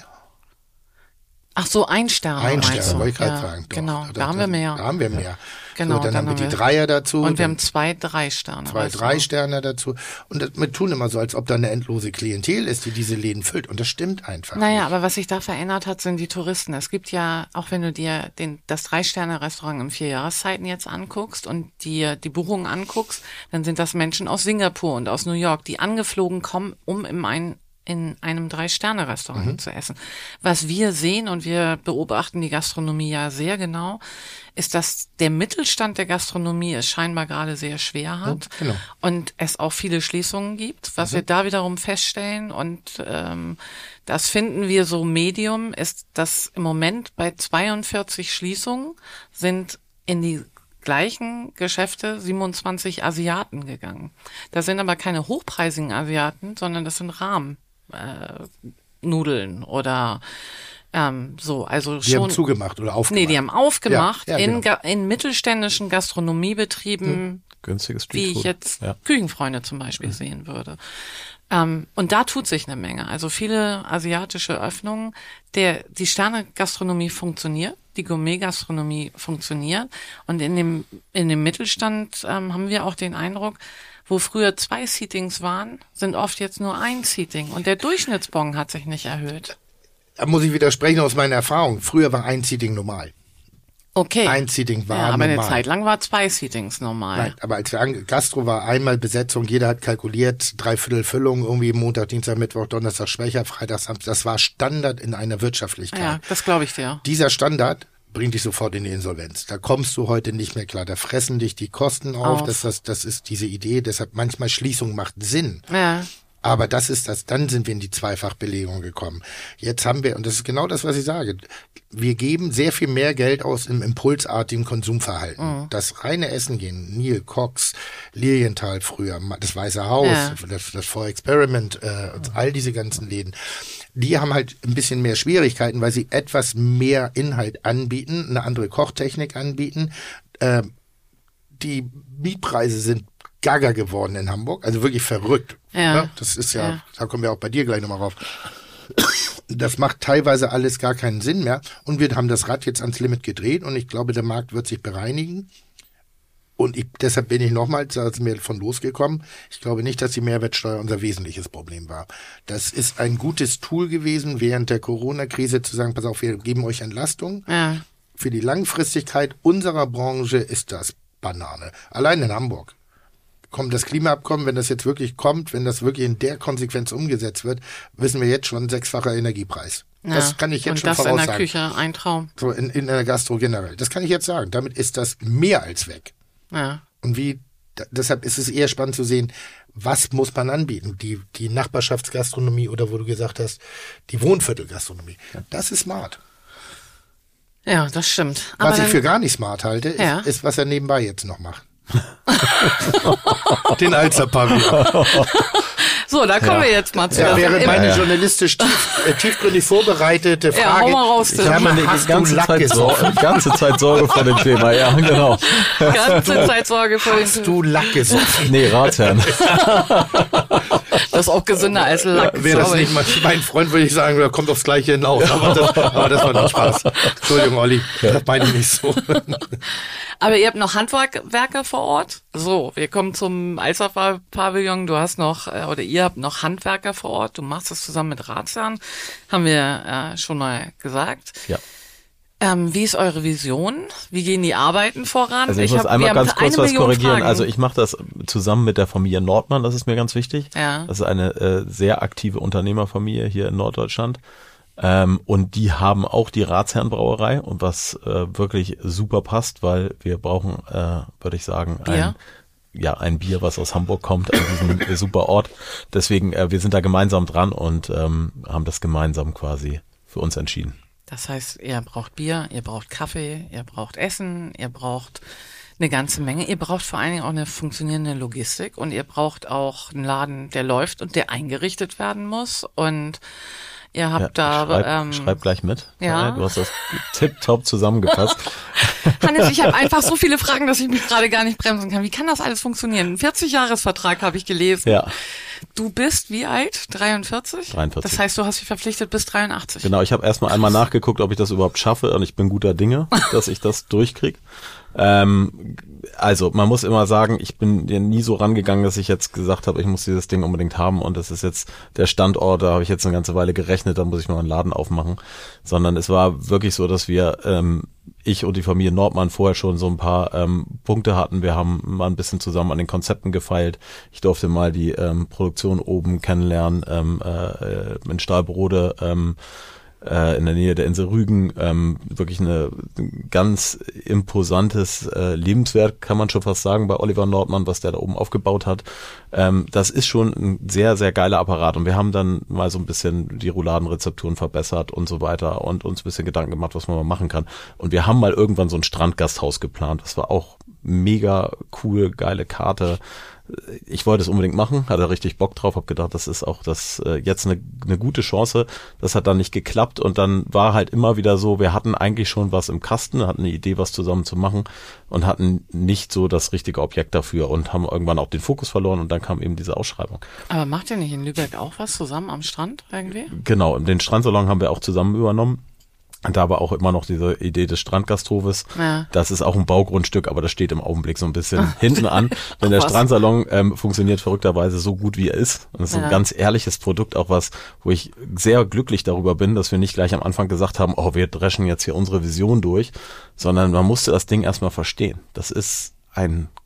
Ach so, ein Stern. Ein Stern, also. wollte ich gerade ja, sagen. Doch, genau, da, da haben wir mehr. Da haben wir mehr. Genau, so, dann, dann haben wir haben die wir- Dreier dazu. Und wir dann haben zwei, drei Sterne. zwei, weißt du. drei Sterne dazu. Und das, wir tun immer so, als ob da eine endlose Klientel ist, die diese Läden füllt. Und das stimmt einfach Naja, nicht. aber was sich da verändert hat, sind die Touristen. Es gibt ja, auch wenn du dir den, das Drei-Sterne-Restaurant in vier Jahreszeiten jetzt anguckst und dir die Buchungen anguckst, dann sind das Menschen aus Singapur und aus New York, die angeflogen kommen, um in ein in einem Drei-Sterne-Restaurant Mhm. zu essen. Was wir sehen, und wir beobachten die Gastronomie ja sehr genau, ist, dass der Mittelstand der Gastronomie es scheinbar gerade sehr schwer hat. Ja, genau. Und es auch viele Schließungen gibt, was Mhm. wir da wiederum feststellen. Und ähm, das finden wir so Medium, ist, dass im Moment bei zweiundvierzig Schließungen sind in die gleichen Geschäfte siebenundzwanzig Asiaten gegangen. Das sind aber keine hochpreisigen Asiaten, sondern das sind Rahmen. Äh, Nudeln oder ähm, so, also Die schon. haben zugemacht oder aufgemacht. Nee, die haben aufgemacht Ja, ja, in, genau. ga- in mittelständischen Gastronomiebetrieben, Günstiges wie ich Streetfood. jetzt Ja. Küchenfreunde zum Beispiel sehen würde. Ähm, und da tut sich eine Menge. Also viele asiatische Öffnungen. Der, die Sterne-Gastronomie funktioniert, die Gourmet-Gastronomie funktioniert. Und in dem, in dem Mittelstand ähm, haben wir auch den Eindruck, wo früher zwei Seatings waren, sind oft jetzt nur ein Seating. Und der Durchschnittsbon hat sich nicht erhöht. Da muss ich widersprechen aus meiner Erfahrung. Früher war ein Seating normal. Okay. Ein Seating war ja, aber eine normal. Zeit lang war zwei Seatings normal. Nein, aber als wir ange Gastro war einmal Besetzung, jeder hat kalkuliert, dreiviertel Füllung, irgendwie Montag, Dienstag, Mittwoch, Donnerstag schwächer, Freitag, Samstag. Das war Standard in einer Wirtschaftlichkeit. Ja, das glaube ich dir. Dieser Standard bringt dich sofort in die Insolvenz. Da kommst du heute nicht mehr klar. Da fressen dich die Kosten auf. Auf. Das, das, das ist diese Idee. Deshalb manchmal Schließung macht Sinn. Ja. Aber das ist das, dann sind wir in die Zweifachbelegung gekommen. Jetzt haben wir, und das ist genau das, was ich sage, wir geben sehr viel mehr Geld aus im impulsartigen Konsumverhalten. Mhm. Das reine Essen gehen, Neil, Cox, Lilienthal früher, das Weiße Haus, ja. das, das For Experiment, äh, all diese ganzen Läden, die haben halt ein bisschen mehr Schwierigkeiten, weil sie etwas mehr Inhalt anbieten, eine andere Kochtechnik anbieten. Äh, die Mietpreise sind gaga geworden in Hamburg, also wirklich verrückt. Ja. Ne? Das ist ja, ja, da kommen wir auch bei dir gleich nochmal rauf. Das macht teilweise alles gar keinen Sinn mehr und wir haben das Rad jetzt ans Limit gedreht und ich glaube, der Markt wird sich bereinigen und ich, deshalb bin ich nochmals, da ist mir von losgekommen, ich glaube nicht, dass die Mehrwertsteuer unser wesentliches Problem war. Das ist ein gutes Tool gewesen, während der Corona-Krise zu sagen, pass auf, wir geben euch Entlastung. Ja. Für die Langfristigkeit unserer Branche ist das Banane. Allein in Hamburg. Kommt das Klimaabkommen, wenn das jetzt wirklich kommt, wenn das wirklich in der Konsequenz umgesetzt wird, wissen wir jetzt schon sechsfacher Energiepreis. Ja. Das kann ich jetzt und schon das voraussagen. in der Küche, ein Traum. So in, in der Gastro generell. Das kann ich jetzt sagen. Damit ist das mehr als weg. Ja. Und wie, d- deshalb ist es eher spannend zu sehen, was muss man anbieten? Die, die Nachbarschaftsgastronomie oder wo du gesagt hast, die Wohnviertelgastronomie. Das ist smart. Ja, das stimmt. Was Aber ich dann, für gar nicht smart halte, ist, Ja. ist was er nebenbei jetzt noch macht. Den Alster-Pavillon. so, da kommen Ja. wir jetzt mal zu. Ja, der- wäre im- meine ja. journalistisch tief, äh, tiefgründig vorbereitete Ja, Frage. hau mal raus, Tim. Ich habe mir die Hast du ganze Lack Zeit, gesoffen? Sorge, die ganze Zeit Sorge vor dem Thema, ja, genau. ganze Zeit Sorge vor Hast den du Lack gesoffen? Nee, Ratsherrn. Das ist auch gesünder als Lack. Wäre das glaub nicht ich. mal mein Freund, würde ich sagen, da kommt aufs Gleiche hinaus. Aber das, aber das war nicht Spaß. Entschuldigung, Olli, das meine ich nicht so. Aber ihr habt noch Handwerker vor Ort? So, wir kommen zum Alster-Pavillon. Du hast noch, äh, oder ihr habt noch Handwerker vor Ort. Du machst das zusammen mit Ratsherrn. Haben wir äh, schon mal gesagt. Ja. Ähm, wie ist eure Vision? Wie gehen die Arbeiten voran? Also ich, muss hab- einmal wir haben ganz kurz eine was Million korrigieren. Fragen. Also ich mache das zusammen mit der Familie Nordmann, das ist mir ganz wichtig. Ja. Das ist eine äh, sehr aktive Unternehmerfamilie hier in Norddeutschland. Ähm, und die haben auch die Ratsherrenbrauerei und was äh, wirklich super passt, weil wir brauchen, äh, würde ich sagen, Bier? ein ja, ein Bier, was aus Hamburg kommt, an diesem äh, super Ort. Deswegen, äh, wir sind da gemeinsam dran und ähm, haben das gemeinsam quasi für uns entschieden. Das heißt, ihr braucht Bier, ihr braucht Kaffee, ihr braucht Essen, ihr braucht eine ganze Menge. Ihr braucht vor allen Dingen auch eine funktionierende Logistik und ihr braucht auch einen Laden, der läuft und der eingerichtet werden muss. Und ihr habt Ja, da... schreib, ähm, schreib gleich mit. ja. Du hast das tipptopp zusammengefasst. Hannes, ich habe einfach so viele Fragen, dass ich mich gerade gar nicht bremsen kann. Wie kann das alles funktionieren? Ein vierzig-Jahres-Vertrag habe ich gelesen. Ja. Du bist wie alt? dreiundvierzig? dreiundvierzig. Das heißt, du hast dich verpflichtet bis dreiundachtzig. Genau, ich habe erstmal einmal nachgeguckt, ob ich das überhaupt schaffe und ich bin guter Dinge, dass ich das durchkriege. Ähm, also man muss immer sagen, ich bin ja nie so rangegangen, dass ich jetzt gesagt habe, ich muss dieses Ding unbedingt haben und das ist jetzt der Standort, da habe ich jetzt eine ganze Weile gerechnet, da muss ich mal einen Laden aufmachen, sondern es war wirklich so, dass wir, ähm, ich und die Familie Nordmann vorher schon so ein paar ähm, Punkte hatten. Wir haben mal ein bisschen zusammen an den Konzepten gefeilt. Ich durfte mal die ähm, Produktion oben kennenlernen, ähm, äh, in Stahlbrode, ähm, äh, in der Nähe der Insel Rügen, ähm, wirklich eine ganz imposantes äh, Lebenswerk, kann man schon fast sagen, bei Oliver Nordmann, was der da oben aufgebaut hat. Ähm, das ist schon ein sehr, sehr geiler Apparat und wir haben dann mal so ein bisschen die Rouladenrezepturen verbessert und so weiter und uns ein bisschen Gedanken gemacht, was man mal machen kann. Und wir haben mal irgendwann so ein Strandgasthaus geplant. Das war auch mega cool, geile Karte. Ich wollte es unbedingt machen, hatte richtig Bock drauf, habe gedacht, das ist auch das äh, jetzt eine, eine gute Chance. Das hat dann nicht geklappt und dann war halt immer wieder so, wir hatten eigentlich schon was im Kasten, hatten eine Idee, was zusammen zu machen und hatten nicht so das richtige Objekt dafür und haben irgendwann auch den Fokus verloren und dann kam eben diese Ausschreibung. Aber macht ihr nicht in Lübeck auch was zusammen am Strand irgendwie? Genau, den Strandsalon haben wir auch zusammen übernommen. Und da war auch immer noch diese Idee des Strandgasthofes. Ja. Das ist auch ein Baugrundstück, aber das steht im Augenblick so ein bisschen hinten an. Denn der Was? Strandsalon ähm, funktioniert verrückterweise so gut, wie er ist. Und das ist Ja. ein ganz ehrliches Produkt, auch was, wo ich sehr glücklich darüber bin, dass wir nicht gleich am Anfang gesagt haben, oh, wir dreschen jetzt hier unsere Vision durch, sondern man musste das Ding erstmal verstehen. Das ist ein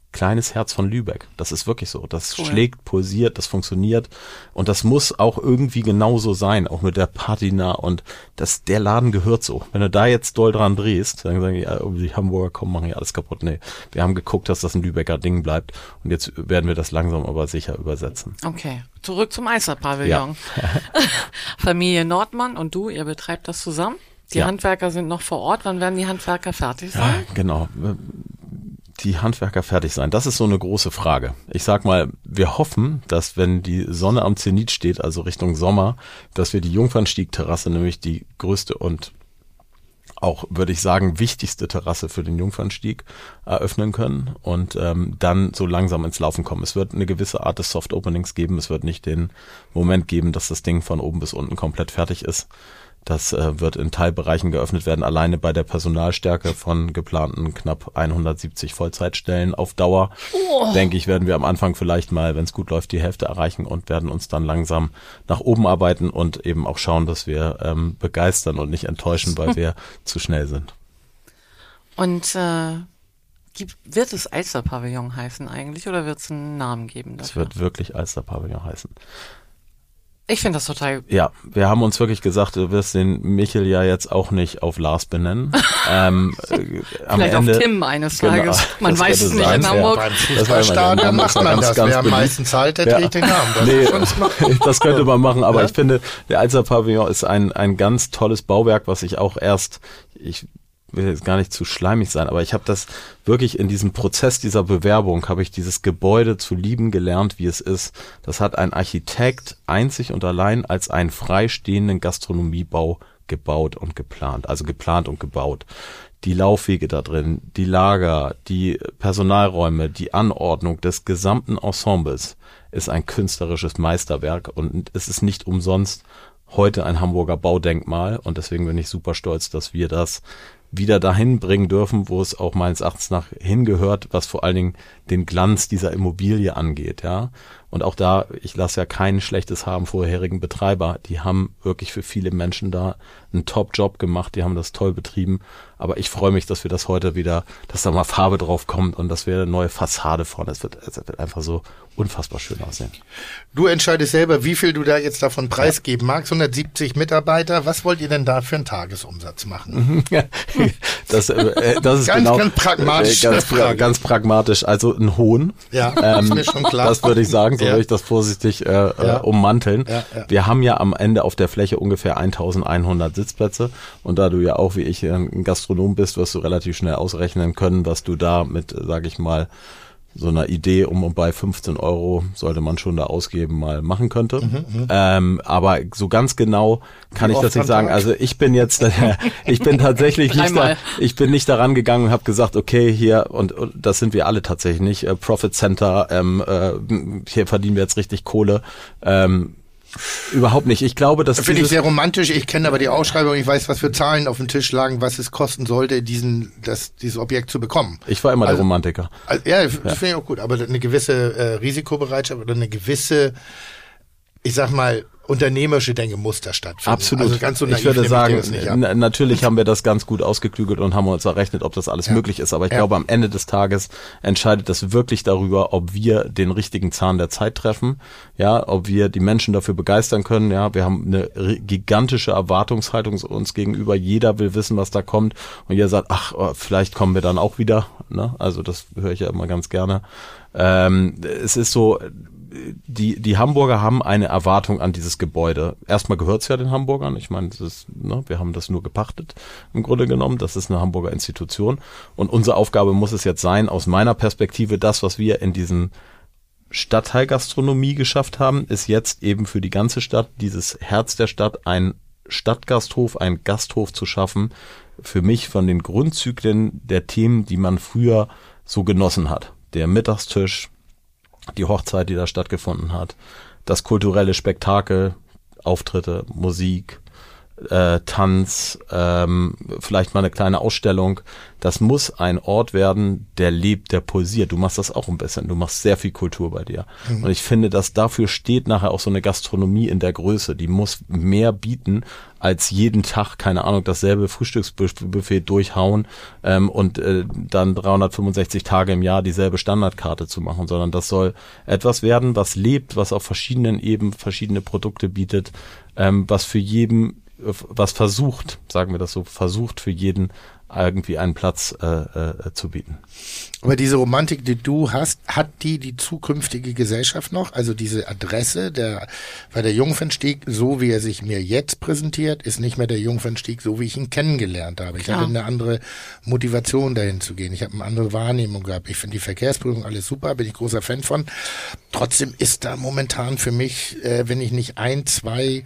kleines Herz von Lübeck. Das ist wirklich so. Das cool. schlägt, pulsiert, das funktioniert und das muss auch irgendwie genauso sein, auch mit der Patina und das, der Laden gehört so. Wenn du da jetzt doll dran drehst, dann sagen die, ja, die Hamburger kommen, machen hier alles kaputt. Nee, wir haben geguckt, dass das ein Lübecker Ding bleibt und jetzt werden wir das langsam aber sicher übersetzen. Okay, zurück zum Eister-Pavillon. Ja. Familie Nordmann und du, ihr betreibt das zusammen? Die ja. Handwerker sind noch vor Ort. Wann werden die Handwerker fertig sein? Ja, genau. Die Handwerker fertig sein? Das ist so eine große Frage. Ich sag mal, wir hoffen, dass wenn die Sonne am Zenit steht, also Richtung Sommer, dass wir die Jungfernstieg-Terrasse, nämlich die größte und auch, würde ich sagen, wichtigste Terrasse für den Jungfernstieg eröffnen können und ähm, dann so langsam ins Laufen kommen. Es wird eine gewisse Art des Soft-Openings geben. Es wird nicht den Moment geben, dass das Ding von oben bis unten komplett fertig ist. Das äh, wird in Teilbereichen geöffnet werden, alleine bei der Personalstärke von geplanten knapp hundertsiebzig Vollzeitstellen auf Dauer. Oh. Denke ich, werden wir am Anfang vielleicht mal, wenn es gut läuft, die Hälfte erreichen und werden uns dann langsam nach oben arbeiten und eben auch schauen, dass wir ähm, begeistern und nicht enttäuschen, weil wir zu schnell sind. Und äh, gibt, wird es Alster-Pavillon heißen eigentlich oder wird es einen Namen geben dafür? Es wird wirklich Alster-Pavillon heißen. Ich finde das total... Ja, wir haben uns wirklich gesagt, du wirst den Michel ja jetzt auch nicht auf Lars benennen. ähm, äh, am Vielleicht Ende, auf Tim eines Tages. Genau, Man weiß es nicht sein. In Hamburg. Ja, beim Fußballstadion macht man ganz, das. Ganz Wer am meisten zahlt, der ja. trägt den Namen. Das, nee, das könnte man machen, aber ja? ich finde, der Alster Pavillon ist ein, ein ganz tolles Bauwerk, was ich auch erst... ich will jetzt gar nicht zu schleimig sein, aber ich habe das wirklich in diesem Prozess dieser Bewerbung, habe ich dieses Gebäude zu lieben gelernt, wie es ist. Das hat ein Architekt einzig und allein als einen freistehenden Gastronomiebau gebaut und geplant, also geplant und gebaut. Die Laufwege da drin, die Lager, die Personalräume, die Anordnung des gesamten Ensembles ist ein künstlerisches Meisterwerk und es ist nicht umsonst heute ein Hamburger Baudenkmal und deswegen bin ich super stolz, dass wir das wieder dahin bringen dürfen, wo es auch meines Erachtens nach hingehört, was vor allen Dingen den Glanz dieser Immobilie angeht, ja. Und auch da, ich lasse ja kein schlechtes haben vorherigen Betreiber, die haben wirklich für viele Menschen da einen Top-Job gemacht, die haben das toll betrieben, aber ich freue mich, dass wir das heute wieder, dass da mal Farbe drauf kommt und dass wir eine neue Fassade vorne, es wird, es wird einfach so unfassbar schön aussehen. Du entscheidest selber, wie viel du da jetzt davon preisgeben magst, hundertsiebzig Mitarbeiter, was wollt ihr denn da für einen Tagesumsatz machen? das, äh, das ist ganz, genau, ganz pragmatisch. Äh, ganz, pra- ganz pragmatisch, also ein Hohn. Ja, ähm, ist mir schon klar. Das würde ich sagen, so ja. würde ich das vorsichtig äh, ja. äh, ummanteln. Ja, ja. Wir haben ja am Ende auf der Fläche ungefähr eintausendeinhundert Sitzplätze und da du ja auch wie ich ein Gastronom bist, wirst du relativ schnell ausrechnen können, was du da mit, sage ich mal, so einer Idee um und bei fünfzehn Euro sollte man schon da ausgeben, mal machen könnte. Mhm, ähm, aber so ganz genau kann Wie ich das nicht sagen. Also ich bin jetzt, ich bin tatsächlich nicht da, ich bin nicht daran gegangen und habe gesagt, okay, hier, und, und das sind wir alle tatsächlich nicht, äh, Profit Center, ähm, äh, hier verdienen wir jetzt richtig Kohle. Ähm, Überhaupt nicht. Ich glaube, dass finde ich sehr romantisch. Ich kenne aber die Ausschreibung. Ich weiß, was für Zahlen auf dem Tisch lagen, was es kosten sollte, diesen, das, dieses Objekt zu bekommen. Ich war immer also, der Romantiker. Also, ja, das ja. finde ich auch gut. Aber eine gewisse äh, Risikobereitschaft oder eine gewisse, ich sag mal, unternehmerische Denke muss da stattfinden. Absolut. Also ganz so naiv ich würde sagen, ich n- natürlich haben wir das ganz gut ausgeklügelt und haben uns errechnet, ob das alles ja. möglich ist. Aber ich ja. glaube, am Ende des Tages entscheidet das wirklich darüber, ob wir den richtigen Zahn der Zeit treffen, ja, ob wir die Menschen dafür begeistern können. Ja, wir haben eine r- gigantische Erwartungshaltung uns gegenüber. Jeder will wissen, was da kommt. Und jeder sagt, ach, vielleicht kommen wir dann auch wieder. Ne? Also das höre ich ja immer ganz gerne. Ähm, es ist so, Die, die Hamburger haben eine Erwartung an dieses Gebäude. Erstmal gehört es ja den Hamburgern. Ich meine, das ist, ne, wir haben das nur gepachtet im Grunde genommen. Das ist eine Hamburger Institution. Und unsere Aufgabe muss es jetzt sein, aus meiner Perspektive, das, was wir in diesem Stadtteil Gastronomie geschafft haben, ist jetzt eben für die ganze Stadt, dieses Herz der Stadt, ein Stadtgasthof, ein Gasthof zu schaffen. Für mich von den Grundzyklen der Themen, die man früher so genossen hat. Der Mittagstisch, die Hochzeit, die da stattgefunden hat, das kulturelle Spektakel, Auftritte, Musik, äh, Tanz, ähm, vielleicht mal eine kleine Ausstellung. Das muss ein Ort werden, der lebt, der pulsiert. Du machst das auch ein bisschen. Du machst sehr viel Kultur bei dir. Mhm. Und ich finde, dass dafür steht nachher auch so eine Gastronomie in der Größe. Die muss mehr bieten, als jeden Tag, keine Ahnung, dasselbe Frühstücksbuffet durchhauen ähm, und äh, dann dreihundertfünfundsechzig Tage im Jahr dieselbe Standardkarte zu machen, sondern das soll etwas werden, was lebt, was auf verschiedenen Ebenen verschiedene Produkte bietet, ähm, was für jeden, was versucht, sagen wir das so, versucht für jeden irgendwie einen Platz äh, äh, zu bieten. Aber diese Romantik, die du hast, hat die die zukünftige Gesellschaft noch? Also diese Adresse, der, weil der Jungfernstieg, so wie er sich mir jetzt präsentiert, ist nicht mehr der Jungfernstieg, so wie ich ihn kennengelernt habe. Ich Klar. hatte eine andere Motivation, dahin zu gehen. Ich habe eine andere Wahrnehmung gehabt. Ich finde die Verkehrsprüfung alles super, bin ich großer Fan von. Trotzdem ist da momentan für mich, äh, wenn ich nicht ein, zwei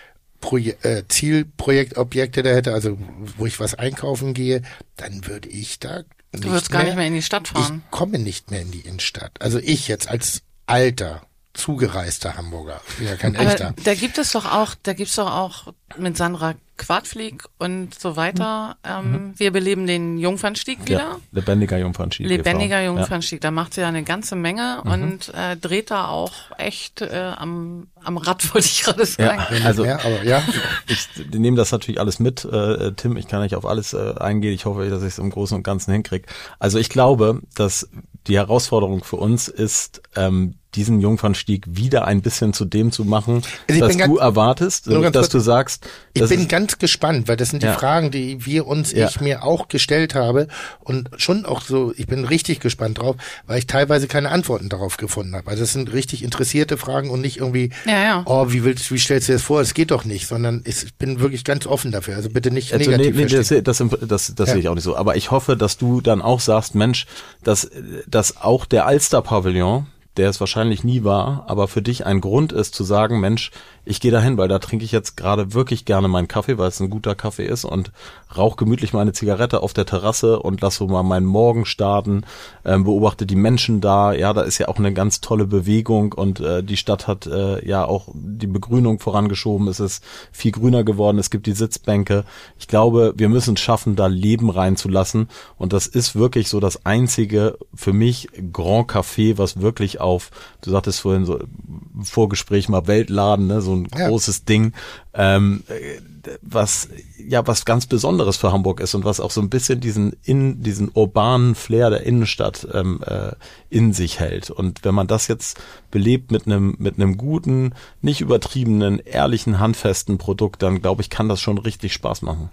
Proje- äh, Zielprojektobjekte da hätte, also wo ich was einkaufen gehe, dann würde ich da Du würdest gar nicht mehr in die Stadt fahren. Ich komme nicht mehr in die Innenstadt. Also ich jetzt als alter, zugereister Hamburger, ich bin ja kein Aber echter. da gibt es doch auch, da gibt's doch auch mit Sandra Quadflieg und so weiter. Ähm, mhm. Wir beleben den Jungfernstieg wieder. Ja, lebendiger Jungfernstieg. Lebendiger Jungfernstieg. Da macht sie ja eine ganze Menge mhm. und äh, dreht da auch echt äh, am, am Rad, wollte ich gerade sagen. Ja, also mehr, aber ja. Ich nehme das natürlich alles mit, äh, Tim. Ich kann nicht auf alles äh, eingehen. Ich hoffe, dass ich es im Großen und Ganzen hinkriege. Also ich glaube, dass die Herausforderung für uns ist, ähm, diesen Jungfernstieg wieder ein bisschen zu dem zu machen, also was du erwartest, dass kurz, du sagst. Ich bin ganz gespannt, weil das sind die ja. Fragen, die wir uns, ja. ich mir auch gestellt habe und schon auch so, ich bin richtig gespannt drauf, weil ich teilweise keine Antworten darauf gefunden habe. Also das sind richtig interessierte Fragen und nicht irgendwie, ja, ja. oh, wie willst, wie stellst du dir das vor? Es geht doch nicht, sondern ich bin wirklich ganz offen dafür. Also bitte nicht also negativ nee, nee, verstehen. Das, das, das, das ja. sehe ich auch nicht so. Aber ich hoffe, dass du dann auch sagst, Mensch, dass, dass auch der Alster-Pavillon, der es wahrscheinlich nie war, aber für dich ein Grund ist zu sagen, Mensch, ich gehe dahin, weil da trinke ich jetzt gerade wirklich gerne meinen Kaffee, weil es ein guter Kaffee ist und rauche gemütlich meine Zigarette auf der Terrasse und lasse so mal meinen Morgen starten, ähm, beobachte die Menschen da. Ja, da ist ja auch eine ganz tolle Bewegung und äh, die Stadt hat äh, ja auch die Begrünung vorangeschoben. Es ist viel grüner geworden, es gibt die Sitzbänke. Ich glaube, wir müssen es schaffen, da Leben reinzulassen und das ist wirklich so das einzige für mich Grand Café, was wirklich auf, du sagtest vorhin so im Vorgespräch mal Weltladen, ne, so ein ja. großes Ding, ähm, was ja was ganz Besonderes für Hamburg ist und was auch so ein bisschen diesen in diesen urbanen Flair der Innenstadt ähm, äh, in sich hält. Und wenn man das jetzt belebt mit einem mit einem guten, nicht übertriebenen, ehrlichen, handfesten Produkt, dann glaube ich, kann das schon richtig Spaß machen.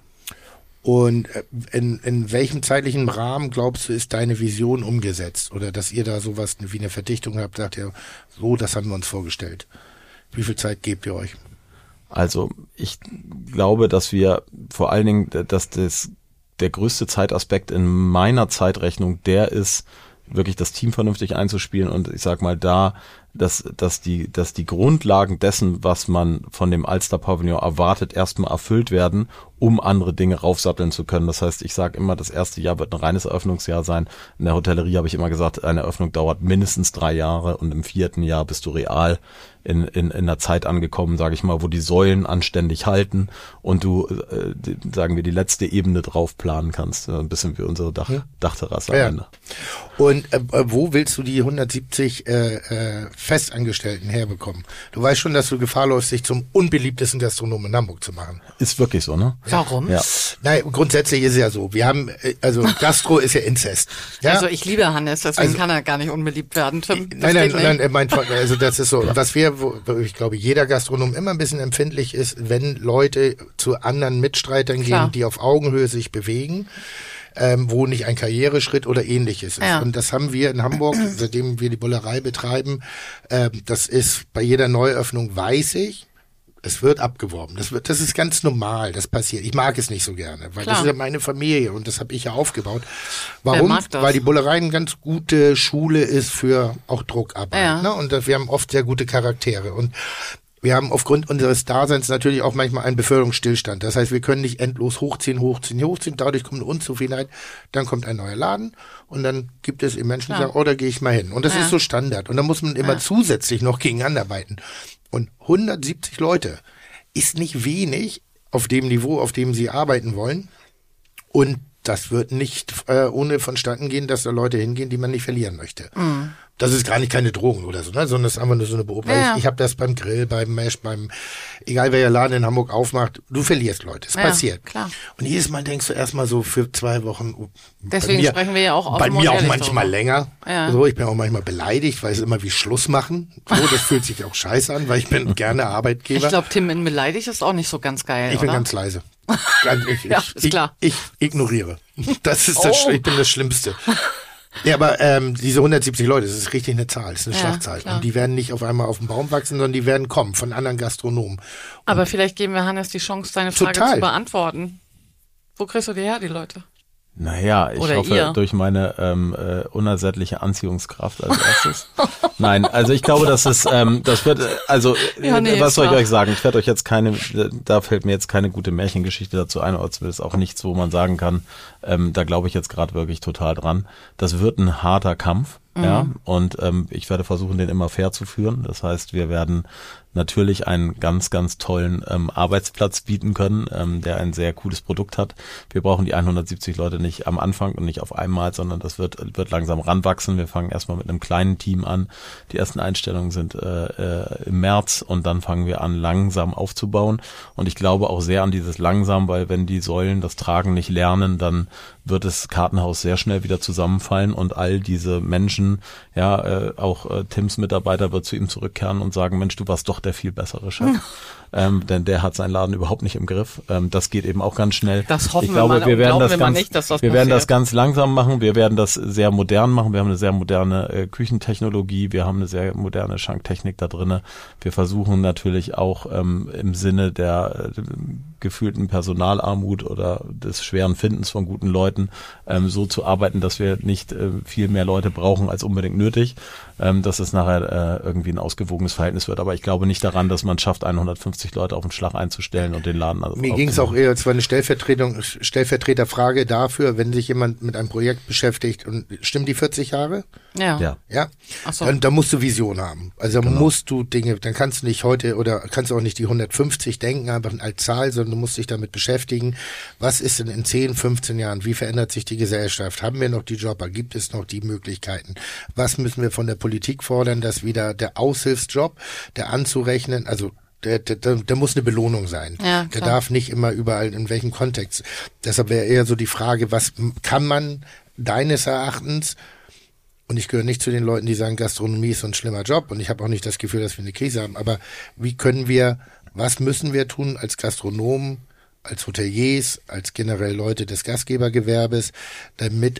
Und in, in welchem zeitlichen Rahmen, glaubst du, ist deine Vision umgesetzt? Oder dass ihr da sowas wie eine Verdichtung habt, sagt ihr, so, das haben wir uns vorgestellt. Wie viel Zeit gebt ihr euch? Also ich glaube, dass wir vor allen Dingen, dass das der größte Zeitaspekt in meiner Zeitrechnung der ist, wirklich das Team vernünftig einzuspielen und ich sag mal da, dass, dass die, dass die Grundlagen dessen, was man von dem Alster Pavillon erwartet, erstmal erfüllt werden, um andere Dinge raufsatteln zu können. Das heißt, ich sage immer, das erste Jahr wird ein reines Eröffnungsjahr sein. In der Hotellerie habe ich immer gesagt, eine Eröffnung dauert mindestens drei Jahre und im vierten Jahr bist du real in, in, in einer Zeit angekommen, sage ich mal, wo die Säulen anständig halten und du, äh, die, sagen wir, die letzte Ebene drauf planen kannst. Ein bisschen wie unsere Dach, hm. Dachterrasse am ja. Ende. Und äh, wo willst du die hundertsiebzig äh, äh, Festangestellten herbekommen? Du weißt schon, dass du Gefahr läufst, dich zum unbeliebtesten Gastronomen in Hamburg zu machen. Ist wirklich so, ne? Warum? Ja. Nein, grundsätzlich ist es ja so. Wir haben, also Gastro ist ja Inzest. Ja? Also ich liebe Hannes, deswegen also, kann er gar nicht unbeliebt werden. Tim, nein, nein, nein, er meint, also das ist so, was wir, wo, ich glaube, jeder Gastronom immer ein bisschen empfindlich ist, wenn Leute zu anderen Mitstreitern Klar. gehen, die auf Augenhöhe sich bewegen. Ähm, wo nicht ein Karriereschritt oder ähnliches ist. Ja. Und das haben wir in Hamburg, seitdem wir die Bullerei betreiben, ähm, das ist bei jeder Neuöffnung, weiß ich, es wird abgeworben. Das wird, das ist ganz normal, das passiert. Ich mag es nicht so gerne, weil Klar. das ist ja meine Familie und das habe ich ja aufgebaut. Wer Warum? mag das? Weil die Bullerei eine ganz gute Schule ist für auch Druckarbeit. Ja. Ne? Und das, wir haben oft sehr gute Charaktere und wir haben aufgrund unseres Daseins natürlich auch manchmal einen Beförderungsstillstand. Das heißt, wir können nicht endlos hochziehen, hochziehen, hochziehen. Dadurch kommt eine Unzufriedenheit. Dann kommt ein neuer Laden und dann gibt es eben Menschen, die ja. sagen, oh, da gehe ich mal hin. Und das ja. ist so Standard. Und da muss man immer ja. zusätzlich noch gegen anarbeiten. Und hundertsiebzig Leute ist nicht wenig auf dem Niveau, auf dem sie arbeiten wollen. Und das wird nicht äh, ohne vonstatten gehen, dass da Leute hingehen, die man nicht verlieren möchte. Mhm. Das ist gar nicht keine Drohung oder so, ne? Sondern das ist einfach nur so eine Beobachtung. Ja. Ich, ich habe das beim Grill, beim Mesh, beim, egal welcher Laden in Hamburg aufmacht, du verlierst Leute. Es ja, passiert. Klar. Und jedes Mal denkst du erstmal so für zwei Wochen. Deswegen mir, sprechen wir ja auch offen Bei mir auch manchmal darüber. länger. Ja. So, ich bin auch manchmal beleidigt, weil es immer wie Schluss machen. So, das fühlt sich auch scheiße an, weil ich bin gerne Arbeitgeber. Ich glaube, Tim in beleidigt ist auch nicht so ganz geil, Ich oder? bin ganz leise. Ich, ja, ist ich, klar. Ich, ich ignoriere. Das ist das, oh. Ich bin das Schlimmste. Ja, aber ähm, diese hundertsiebzig Leute, das ist richtig eine Zahl, das ist eine ja, Schlachtzahl. Klar. Und die werden nicht auf einmal auf den Baum wachsen, sondern die werden kommen von anderen Gastronomen. Und aber vielleicht geben wir Hannes die Chance, deine Frage total. zu beantworten. Wo kriegst du die her, die Leute? Naja, ich Oder hoffe ihr. durch meine ähm, äh, unersättliche Anziehungskraft als erstes. Nein, also ich glaube, das ist, ähm, das wird, also ja, nee, was soll ich euch sagen? Ich werde euch jetzt keine, da fällt mir jetzt keine gute Märchengeschichte dazu ein, oder ist auch nichts, wo man sagen kann, ähm, da glaube ich jetzt gerade wirklich total dran. Das wird ein harter Kampf, mhm. ja, und ähm, ich werde versuchen, den immer fair zu führen. Das heißt, wir werden natürlich einen ganz, ganz tollen ähm, Arbeitsplatz bieten können, ähm, der ein sehr cooles Produkt hat. Wir brauchen die hundertsiebzig Leute nicht am Anfang und nicht auf einmal, sondern das wird wird langsam ranwachsen. Wir fangen erstmal mit einem kleinen Team an. Die ersten Einstellungen sind äh, äh, im März und dann fangen wir an, langsam aufzubauen. Und ich glaube auch sehr an dieses langsam, weil wenn die Säulen das Tragen nicht lernen, dann wird das Kartenhaus sehr schnell wieder zusammenfallen und all diese Menschen, ja, äh, auch äh, Tims Mitarbeiter wird zu ihm zurückkehren und sagen, Mensch, du warst doch der viel bessere Chef. Ähm, denn der hat seinen Laden überhaupt nicht im Griff. Ähm, das geht eben auch ganz schnell. Das hoffen ich glaube, wir mal, wir werden das wir ganz, nicht, dass das wir passiert. werden das ganz langsam machen. Wir werden das sehr modern machen. Wir haben eine sehr moderne äh, Küchentechnologie. Wir haben eine sehr moderne Schanktechnik da drinne. Wir versuchen natürlich auch ähm, im Sinne der äh, gefühlten Personalarmut oder des schweren Findens von guten Leuten ähm, so zu arbeiten, dass wir nicht äh, viel mehr Leute brauchen als unbedingt nötig, ähm, dass es nachher äh, irgendwie ein ausgewogenes Verhältnis wird. Aber ich glaube nicht daran, dass man schafft, hundertfünfzig Leute auf den Schlag einzustellen und den Laden also Mir ging es auch eher, es war eine Stellvertretung, Stellvertreterfrage dafür, wenn sich jemand mit einem Projekt beschäftigt und stimmen die vierzig Jahre? Ja. Ja. Ja? Ach so. Dann, dann musst du Vision haben. Also dann Genau. musst du Dinge, dann kannst du nicht heute oder kannst du auch nicht die hundertfünfzig denken, einfach als Zahl, sondern du musst dich damit beschäftigen. Was ist denn in zehn, fünfzehn Jahren? Wie verändert sich die Gesellschaft? Haben wir noch die Jobber? Gibt es noch die Möglichkeiten? Was müssen wir von der Politik fordern, dass wieder der Aushilfsjob, der anzurechnen, also Der, der, der muss eine Belohnung sein. Ja, der darf nicht immer überall, in welchem Kontext. Deshalb wäre eher so die Frage, was kann man deines Erachtens, und ich gehöre nicht zu den Leuten, die sagen, Gastronomie ist so ein schlimmer Job und ich habe auch nicht das Gefühl, dass wir eine Krise haben, aber wie können wir, was müssen wir tun als Gastronomen, als Hoteliers, als generell Leute des Gastgebergewerbes, damit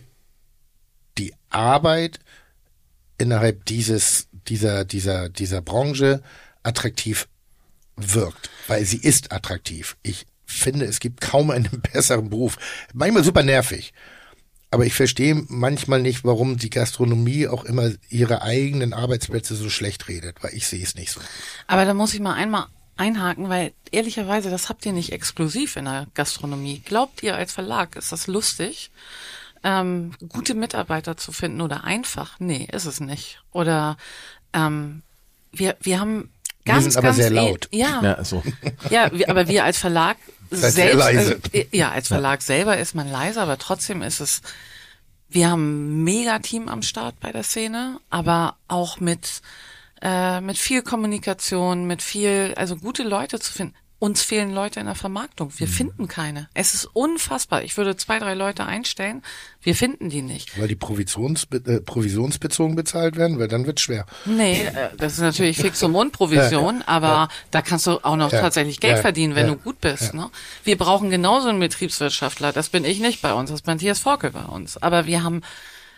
die Arbeit innerhalb dieses, dieser, dieser, dieser Branche attraktiv wirkt, weil sie ist attraktiv. Ich finde, es gibt kaum einen besseren Beruf. Manchmal super nervig. Aber ich verstehe manchmal nicht, warum die Gastronomie auch immer ihre eigenen Arbeitsplätze so schlecht redet, weil ich sehe es nicht so. Aber da muss ich mal einmal einhaken, weil ehrlicherweise, das habt ihr nicht exklusiv in der Gastronomie. Glaubt ihr als Verlag, ist das lustig, ähm, gute Mitarbeiter zu finden oder einfach? Nee, ist es nicht. Oder ähm, wir wir haben ganz, wir sind aber ganz sehr laut. E- ja, Ja, so. ja, wir, aber wir als Verlag Seid selbst, sehr leise. Also, ja, als Verlag ja. selber ist man leise, aber trotzdem ist es, wir haben ein Mega-Team am Start bei der Szene, aber auch mit äh, mit viel Kommunikation, mit viel, also gute Leute zu finden. Uns fehlen Leute in der Vermarktung. Wir mhm. finden keine. Es ist unfassbar. Ich würde zwei, drei Leute einstellen. Wir finden die nicht. Weil die Provisions, äh, provisionsbezogen bezahlt werden, weil dann wird's schwer. Nee, äh, das ist natürlich Fixum und Provision, ja, aber ja. da kannst du auch noch ja, tatsächlich Geld ja, verdienen, wenn ja, du gut bist. Ja. Ne? Wir brauchen genauso einen Betriebswirtschaftler. Das bin ich nicht bei uns. Das ist Matthias Forkel bei uns. Aber wir haben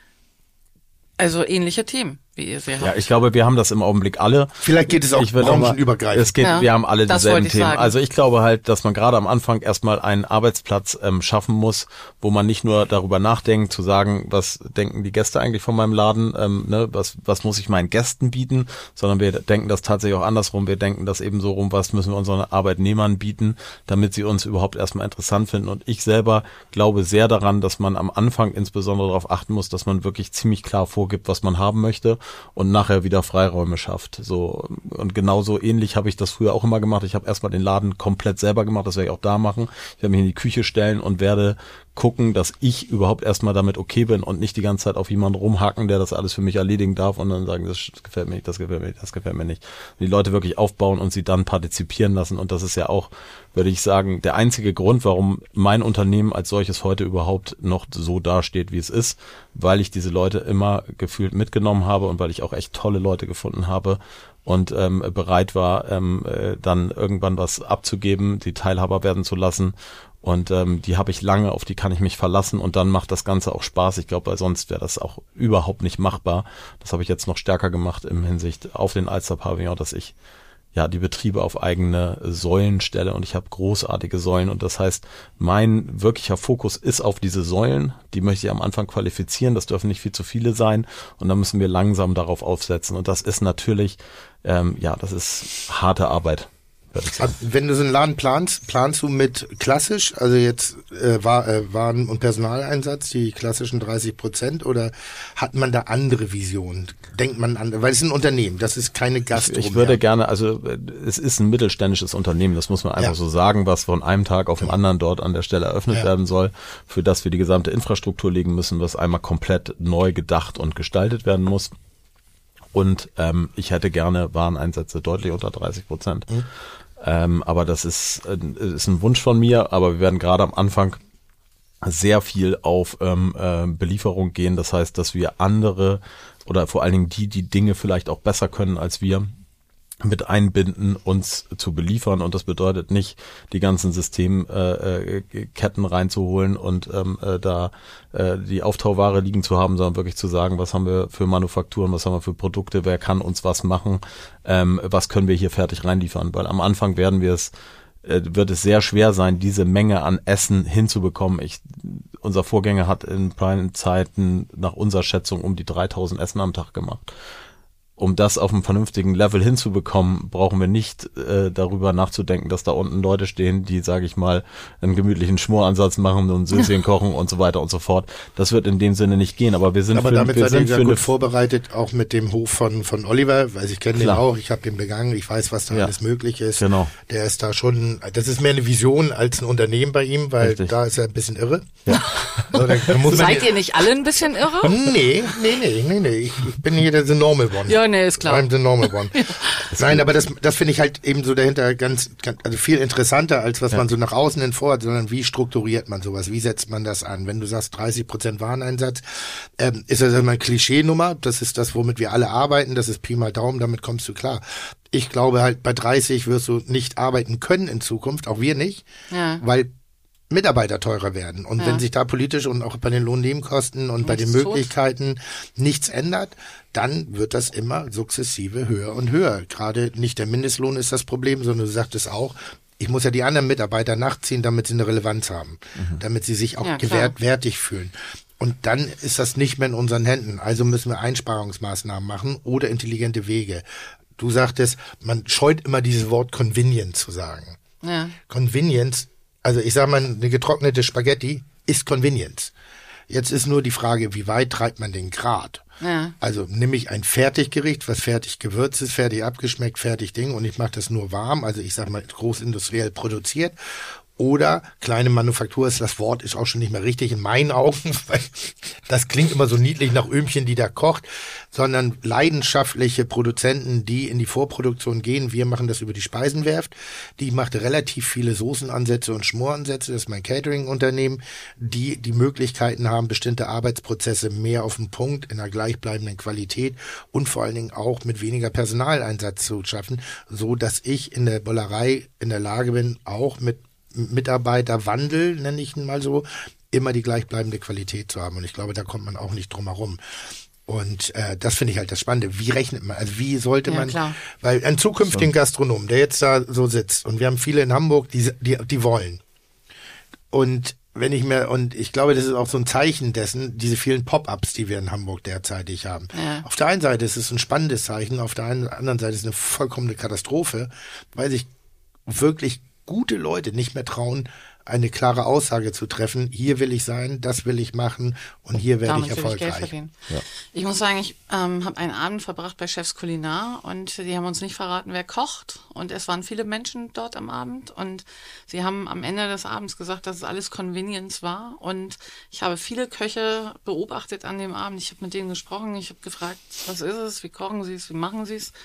also ähnliche Themen, wie ihr sie habt. Ja, ich glaube, wir haben das im Augenblick alle. Vielleicht geht es auch branchenübergreifend. Es geht, ja, wir haben alle dieselben Themen. Sagen. Also ich glaube halt, dass man gerade am Anfang erstmal einen Arbeitsplatz ähm, schaffen muss, wo man nicht nur darüber nachdenkt, zu sagen, was denken die Gäste eigentlich von meinem Laden, ähm, ne, was was muss ich meinen Gästen bieten, sondern wir denken das tatsächlich auch andersrum. Wir denken das eben so rum, was müssen wir unseren Arbeitnehmern bieten, damit sie uns überhaupt erstmal interessant finden. Und ich selber glaube sehr daran, dass man am Anfang insbesondere darauf achten muss, dass man wirklich ziemlich klar vorgibt, was man haben möchte und nachher wieder Freiräume schafft. So, und genauso ähnlich habe ich das früher auch immer gemacht. Ich habe erstmal den Laden komplett selber gemacht, das werde ich auch da machen. Ich werde mich in die Küche stellen und werde gucken, dass ich überhaupt erstmal damit okay bin und nicht die ganze Zeit auf jemanden rumhacken, der das alles für mich erledigen darf und dann sagen, das gefällt mir nicht, das gefällt mir nicht, das gefällt mir nicht. Und die Leute wirklich aufbauen und sie dann partizipieren lassen und das ist ja auch, würde ich sagen, der einzige Grund, warum mein Unternehmen als solches heute überhaupt noch so dasteht, wie es ist, weil ich diese Leute immer gefühlt mitgenommen habe und weil ich auch echt tolle Leute gefunden habe und ähm, bereit war, ähm, äh, dann irgendwann was abzugeben, die Teilhaber werden zu lassen. Und ähm, die habe ich lange, auf die kann ich mich verlassen und dann macht das Ganze auch Spaß. Ich glaube, weil sonst wäre das auch überhaupt nicht machbar. Das habe ich jetzt noch stärker gemacht im Hinsicht auf den Alster-Pavillon, dass ich ja die Betriebe auf eigene Säulen stelle und ich habe großartige Säulen und das heißt, mein wirklicher Fokus ist auf diese Säulen. Die möchte ich am Anfang qualifizieren, das dürfen nicht viel zu viele sein und dann müssen wir langsam darauf aufsetzen und das ist natürlich, ähm, ja, das ist harte Arbeit. Wenn du so einen Laden planst, planst du mit klassisch, also jetzt äh, war, äh, Waren- und Personaleinsatz, die klassischen dreißig Prozent oder hat man da andere Visionen? Denkt man an, weil es ist ein Unternehmen, das ist keine Gastro. Ich würde gerne, also es ist ein mittelständisches Unternehmen, das muss man einfach ja. so sagen, was von einem Tag auf den anderen dort an der Stelle eröffnet ja. werden soll, für das wir die gesamte Infrastruktur legen müssen, was einmal komplett neu gedacht und gestaltet werden muss. Und ähm, ich hätte gerne Wareneinsätze deutlich unter dreißig Prozent. Mhm. Ähm, aber das ist, äh, ist ein Wunsch von mir, aber wir werden gerade am Anfang sehr viel auf ähm, äh, Belieferung gehen. Das heißt, dass wir andere oder vor allen Dingen die, die Dinge vielleicht auch besser können als wir, mit einbinden, uns zu beliefern und das bedeutet nicht, die ganzen Systemketten äh, reinzuholen und ähm, äh, da äh, die Auftauware liegen zu haben, sondern wirklich zu sagen, was haben wir für Manufakturen, was haben wir für Produkte, wer kann uns was machen, ähm, was können wir hier fertig reinliefern, weil am Anfang werden wir es äh, wird es sehr schwer sein, diese Menge an Essen hinzubekommen. Ich, unser Vorgänger hat in Prime-Zeiten nach unserer Schätzung um die dreitausend Essen am Tag gemacht. Um das auf einem vernünftigen Level hinzubekommen, brauchen wir nicht äh, darüber nachzudenken, dass da unten Leute stehen, die, sage ich mal, einen gemütlichen Schmoransatz machen und Süßchen kochen und so weiter und so fort. Das wird in dem Sinne nicht gehen, aber wir sind aber für, damit wir seid sind ihr für gut eine vorbereitet, auch mit dem Hof von von Oliver, weil ich kenne den auch, ich habe den begangen, ich weiß, was da ja. alles möglich ist. Genau. Der ist da schon, das ist mehr eine Vision als ein Unternehmen bei ihm, weil Richtig. Da ist er ein bisschen irre. Ja. So, dann, dann muss Seid man, ihr nicht alle ein bisschen irre? Nee, nee, nee, nee, nee. Ich, ich bin hier der The Normal One. Ja, nee, ist klar. I'm the normal one. ja. Nein, aber das, das finde ich halt eben so dahinter ganz, ganz, also viel interessanter, als was ja. man so nach außen hin vorhat, sondern wie strukturiert man sowas? Wie setzt man das an? Wenn du sagst dreißig Prozent Wareneinsatz, ähm, ist das immer eine Klischeenummer. Das ist das, womit wir alle arbeiten. Das ist Pi mal Daumen, damit kommst du klar. Ich glaube halt, bei dreißig wirst du nicht arbeiten können in Zukunft, auch wir nicht, ja. weil Mitarbeiter teurer werden. Und ja. wenn sich da politisch und auch bei den Lohnnebenkosten und nichts bei den Möglichkeiten tut. nichts ändert, dann wird das immer sukzessive höher und höher. Gerade nicht der Mindestlohn ist das Problem, sondern du sagtest auch, ich muss ja die anderen Mitarbeiter nachziehen, damit sie eine Relevanz haben, mhm. damit sie sich auch ja, gewertwertig fühlen. Und dann ist das nicht mehr in unseren Händen. Also müssen wir Einsparungsmaßnahmen machen oder intelligente Wege. Du sagtest, man scheut immer dieses Wort Convenience zu sagen. Ja. Convenience, also ich sage mal, eine getrocknete Spaghetti ist Convenience. Jetzt ist nur die Frage, wie weit treibt man den Grad? Ja. Also nehme ich ein Fertiggericht, was fertig gewürzt ist, fertig abgeschmeckt, fertig Ding und ich mache das nur warm, also ich sage mal großindustriell produziert. Oder kleine Manufaktur ist das Wort, ist auch schon nicht mehr richtig in meinen Augen, weil das klingt immer so niedlich nach Öhmchen, die da kocht, sondern leidenschaftliche Produzenten, die in die Vorproduktion gehen. Wir machen das über die Speisenwerft. Die macht relativ viele Soßenansätze und Schmoransätze. Das ist mein Catering-Unternehmen, die die Möglichkeiten haben, bestimmte Arbeitsprozesse mehr auf den Punkt, in einer gleichbleibenden Qualität und vor allen Dingen auch mit weniger Personaleinsatz zu schaffen, so dass ich in der Bollerei in der Lage bin, auch mit Mitarbeiterwandel, nenne ich ihn mal so, immer die gleichbleibende Qualität zu haben. Und ich glaube, da kommt man auch nicht drum herum. Und äh, das finde ich halt das Spannende. Wie rechnet man? Also wie sollte ja, man, klar. weil ein zukünftigen Gastronom, der jetzt da so sitzt, und wir haben viele in Hamburg, die, die, die wollen. Und wenn ich mir, und ich glaube, das ist auch so ein Zeichen dessen, diese vielen Pop-ups, die wir in Hamburg derzeitig haben. Ja. Auf der einen Seite ist es ein spannendes Zeichen, auf der anderen Seite ist es eine vollkommene Katastrophe, weil sich wirklich gute Leute nicht mehr trauen, eine klare Aussage zu treffen. Hier will ich sein, das will ich machen und hier werde Damit ich erfolgreich. Will ich Geld verdienen. Ja. Ich muss sagen, ich ähm, habe einen Abend verbracht bei Chefs Kulinar und die haben uns nicht verraten, wer kocht. Und es waren viele Menschen dort am Abend und sie haben am Ende des Abends gesagt, dass es alles Convenience war. Und ich habe viele Köche beobachtet an dem Abend. Ich habe mit denen gesprochen, ich habe gefragt, was ist es, wie kochen sie es, wie machen sie es.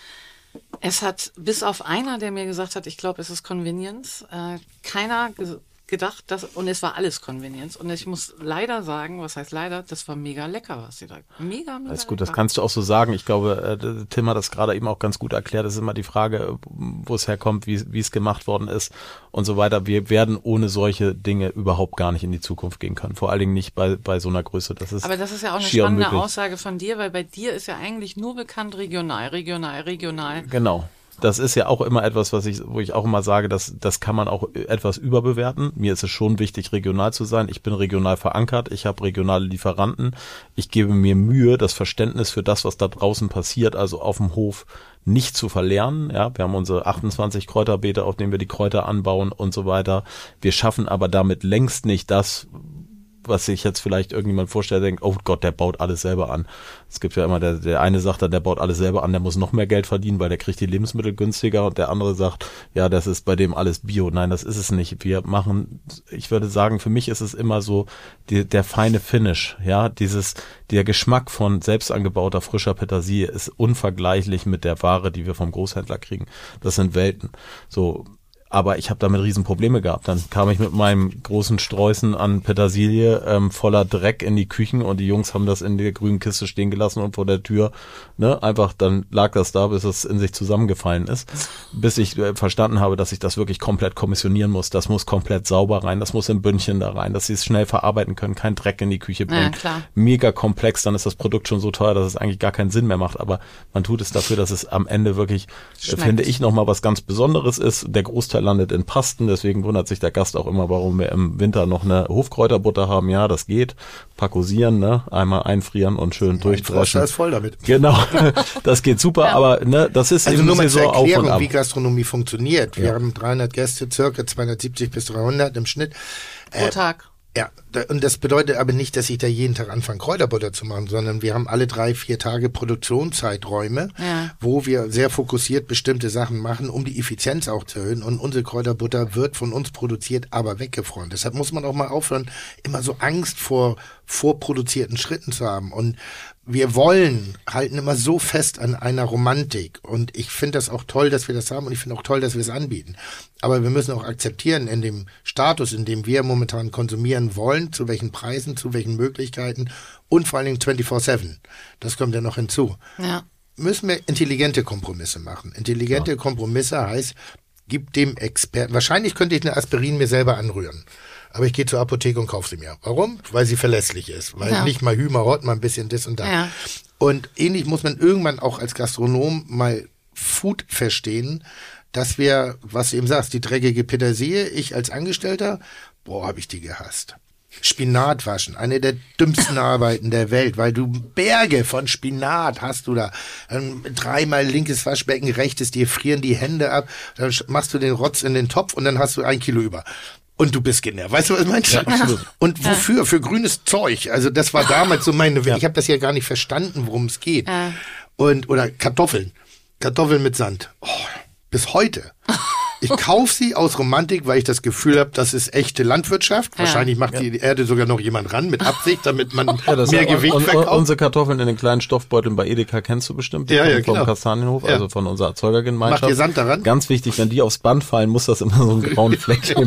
Es hat bis auf einer, der mir gesagt hat, ich glaube, es ist Convenience, äh, keiner ge- gedacht, dass, und es war alles Convenience. Und ich muss leider sagen, was heißt leider, das war mega lecker, was sie da, mega, mega Alles gut, lecker. Das kannst du auch so sagen. Ich glaube, äh, Tim hat das gerade eben auch ganz gut erklärt. Es ist immer die Frage, wo es herkommt, wie, wie es gemacht worden ist und so weiter. Wir werden ohne solche Dinge überhaupt gar nicht in die Zukunft gehen können. Vor allen Dingen nicht bei, bei so einer Größe. Das ist Aber das ist ja auch eine schier spannende unmöglich. Aussage von dir, weil bei dir ist ja eigentlich nur bekannt regional, regional, regional. Genau. Das ist ja auch immer etwas, was ich, wo ich auch immer sage, dass das kann man auch etwas überbewerten. Mir ist es schon wichtig, regional zu sein. Ich bin regional verankert. Ich habe regionale Lieferanten. Ich gebe mir Mühe, das Verständnis für das, was da draußen passiert, also auf dem Hof, nicht zu verlernen. Ja, wir haben unsere achtundzwanzig Kräuterbeete, auf denen wir die Kräuter anbauen und so weiter. Wir schaffen aber damit längst nicht das, was sich jetzt vielleicht irgendjemand vorstellt, denkt, oh Gott, der baut alles selber an. Es gibt ja immer, der, der eine sagt dann, der baut alles selber an, der muss noch mehr Geld verdienen, weil der kriegt die Lebensmittel günstiger, und der andere sagt, ja, das ist bei dem alles Bio. Nein, das ist es nicht. Wir machen, ich würde sagen, für mich ist es immer so die, der feine Finish, ja, dieses, der Geschmack von selbst angebauter frischer Petersilie ist unvergleichlich mit der Ware, die wir vom Großhändler kriegen. Das sind Welten. So. Aber ich habe damit Riesenprobleme gehabt. Dann kam ich mit meinem großen Sträußen an Petersilie ähm, voller Dreck in die Küchen, und die Jungs haben das in der grünen Kiste stehen gelassen und vor der Tür, ne, einfach, dann lag das da, bis es in sich zusammengefallen ist. Bis ich äh, verstanden habe, dass ich das wirklich komplett kommissionieren muss. Das muss komplett sauber rein, das muss in Bündchen da rein, dass sie es schnell verarbeiten können, kein Dreck in die Küche bringen. Ja, klar. Mega komplex, dann ist das Produkt schon so teuer, dass es eigentlich gar keinen Sinn mehr macht. Aber man tut es dafür, dass es am Ende wirklich, äh, finde ich, nochmal was ganz Besonderes ist. Der Großteil landet in Pasten, deswegen wundert sich der Gast auch immer, warum wir im Winter noch eine Hofkräuterbutter haben. Ja, das geht. Pakosieren, ne, einmal einfrieren und schön durchdreschen. ist voll damit. Genau, das geht super, Ja. aber ne, das ist Also eben nur mal zur so auf und Erklärung, ab. wie Gastronomie funktioniert. Wir Ja. haben dreihundert Gäste, circa zweihundertsiebzig bis dreihundert im Schnitt. Pro Tag. Ja, da, und das bedeutet aber nicht, dass ich da jeden Tag anfange, Kräuterbutter zu machen, sondern wir haben alle drei, vier Tage Produktionszeiträume, Ja. wo wir sehr fokussiert bestimmte Sachen machen, um die Effizienz auch zu erhöhen. Und unsere Kräuterbutter wird von uns produziert, aber weggefroren. Deshalb muss man auch mal aufhören, immer so Angst vor vorproduzierten Schritten zu haben. Und wir wollen, halten immer so fest an einer Romantik. Und ich finde das auch toll, dass wir das haben, und ich finde auch toll, dass wir es anbieten. Aber wir müssen auch akzeptieren, in dem Status, in dem wir momentan konsumieren wollen, zu welchen Preisen, zu welchen Möglichkeiten und vor allen Dingen vierundzwanzig sieben. Das kommt ja noch hinzu. Ja. Müssen wir intelligente Kompromisse machen. Intelligente ja. Kompromisse heißt, gib dem Experten, wahrscheinlich könnte ich eine Aspirin mir selber anrühren. Aber ich gehe zur Apotheke und kaufe sie mir. Warum? Weil sie verlässlich ist. Weil Ja. nicht mal Hümerhot, mal ein bisschen das und das. Ja. Und ähnlich muss man irgendwann auch als Gastronom mal Food verstehen, dass wir, was du eben sagst, die dreckige Petersilie, ich als Angestellter, boah, habe ich die gehasst. Spinat waschen, eine der dümmsten Arbeiten der Welt, weil du Berge von Spinat hast du da. Dann dreimal linkes Waschbecken, rechtes, dir frieren die Hände ab, dann machst du den Rotz in den Topf und dann hast du ein Kilo über. Und du bist genervt. Weißt du, was ich meine? Ja, absolut. Und wofür? Für grünes Zeug. Also das war damals so meine, Ja. ich habe das ja gar nicht verstanden, worum es geht. Ja. Und, oder Kartoffeln. Kartoffeln mit Sand. Oh, bis heute. Ich kaufe sie aus Romantik, weil ich das Gefühl habe, das ist echte Landwirtschaft. Wahrscheinlich macht die Erde sogar noch jemand ran mit Absicht, damit man Ja, das mehr ist, Gewicht und, und, verkauft. unsere Kartoffeln in den kleinen Stoffbeuteln bei Edeka kennst du bestimmt. Die Ja, ja, kommen vom genau. Kastanienhof, Ja. also von unserer Erzeugergemeinschaft. Macht ihr Sand daran? Ganz wichtig, wenn die aufs Band fallen, muss das immer so einen grauen Fleck geben.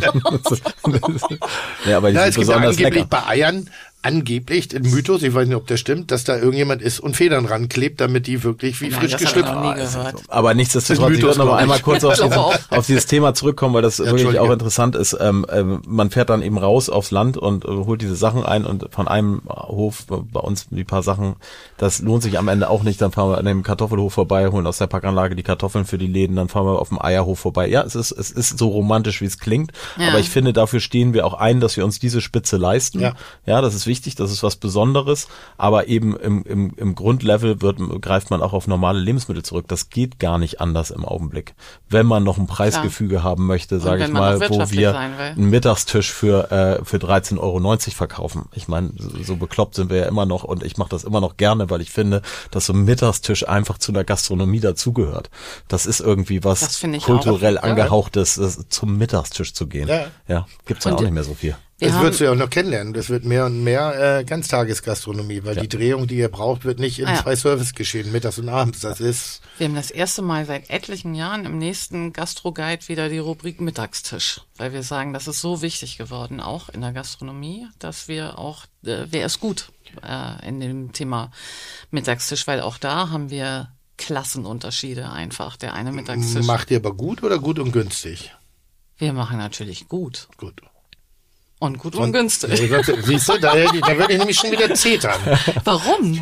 Ja, aber die Ja, sind es gibt ja besonders angeblich lecker. bei Eiern, angeblich, ein Mythos, ich weiß nicht, ob der stimmt, dass da irgendjemand ist und Federn ranklebt, damit die wirklich wie Nein, frisch das hab ich geschlüpft noch nie sind. gehört. Aber Das nichtsdestotrotz, ist ich würde noch mal Mythos, einmal kurz auf, Ich glaube diesen, auch. auf dieses Thema zurückkommen, weil das wirklich Entschuldige. auch interessant ist. Ähm, ähm, man fährt dann eben raus aufs Land und äh, holt diese Sachen ein, und von einem Hof, äh, bei uns die paar Sachen, das lohnt sich am Ende auch nicht. Dann fahren wir an dem Kartoffelhof vorbei, holen aus der Packanlage die Kartoffeln für die Läden, dann fahren wir auf dem Eierhof vorbei. Ja, es ist, es ist so romantisch, wie es klingt, Ja. aber ich finde, dafür stehen wir auch ein, dass wir uns diese Spitze leisten. Ja. Ja, das ist wichtig. wichtig, das ist was Besonderes, aber eben im, im, im Grundlevel wird, greift man auch auf normale Lebensmittel zurück. Das geht gar nicht anders im Augenblick. Wenn man noch ein Preisgefüge Klar. haben möchte, sage ich mal, wo wir einen Mittagstisch für äh, für dreizehn Euro neunzig verkaufen. Ich meine, so, so bekloppt sind wir ja immer noch und ich mache das immer noch gerne, weil ich finde, dass so ein Mittagstisch einfach zu einer Gastronomie dazugehört. Das ist irgendwie was kulturell auch. angehauchtes, das, zum Mittagstisch zu gehen. Ja, ja gibt's ja auch nicht mehr so viel. Wir das wirst du ja auch noch kennenlernen. Das wird mehr und mehr äh, Ganztagesgastronomie, weil ja. die Drehung, die ihr braucht, wird nicht in ah, ja. zwei Service geschehen, mittags und abends. Das ist. Wir haben das erste Mal seit etlichen Jahren im nächsten Gastro-Guide wieder die Rubrik Mittagstisch, weil wir sagen, das ist so wichtig geworden, auch in der Gastronomie, dass wir auch, äh, wer ist gut äh, in dem Thema Mittagstisch, weil auch da haben wir Klassenunterschiede einfach. Der eine Mittagstisch. Macht ihr aber gut oder gut und günstig? Wir machen natürlich gut. Gut. Und gut und, und günstig. Siehst du, da, da würde ich nämlich schon wieder zetern. Warum?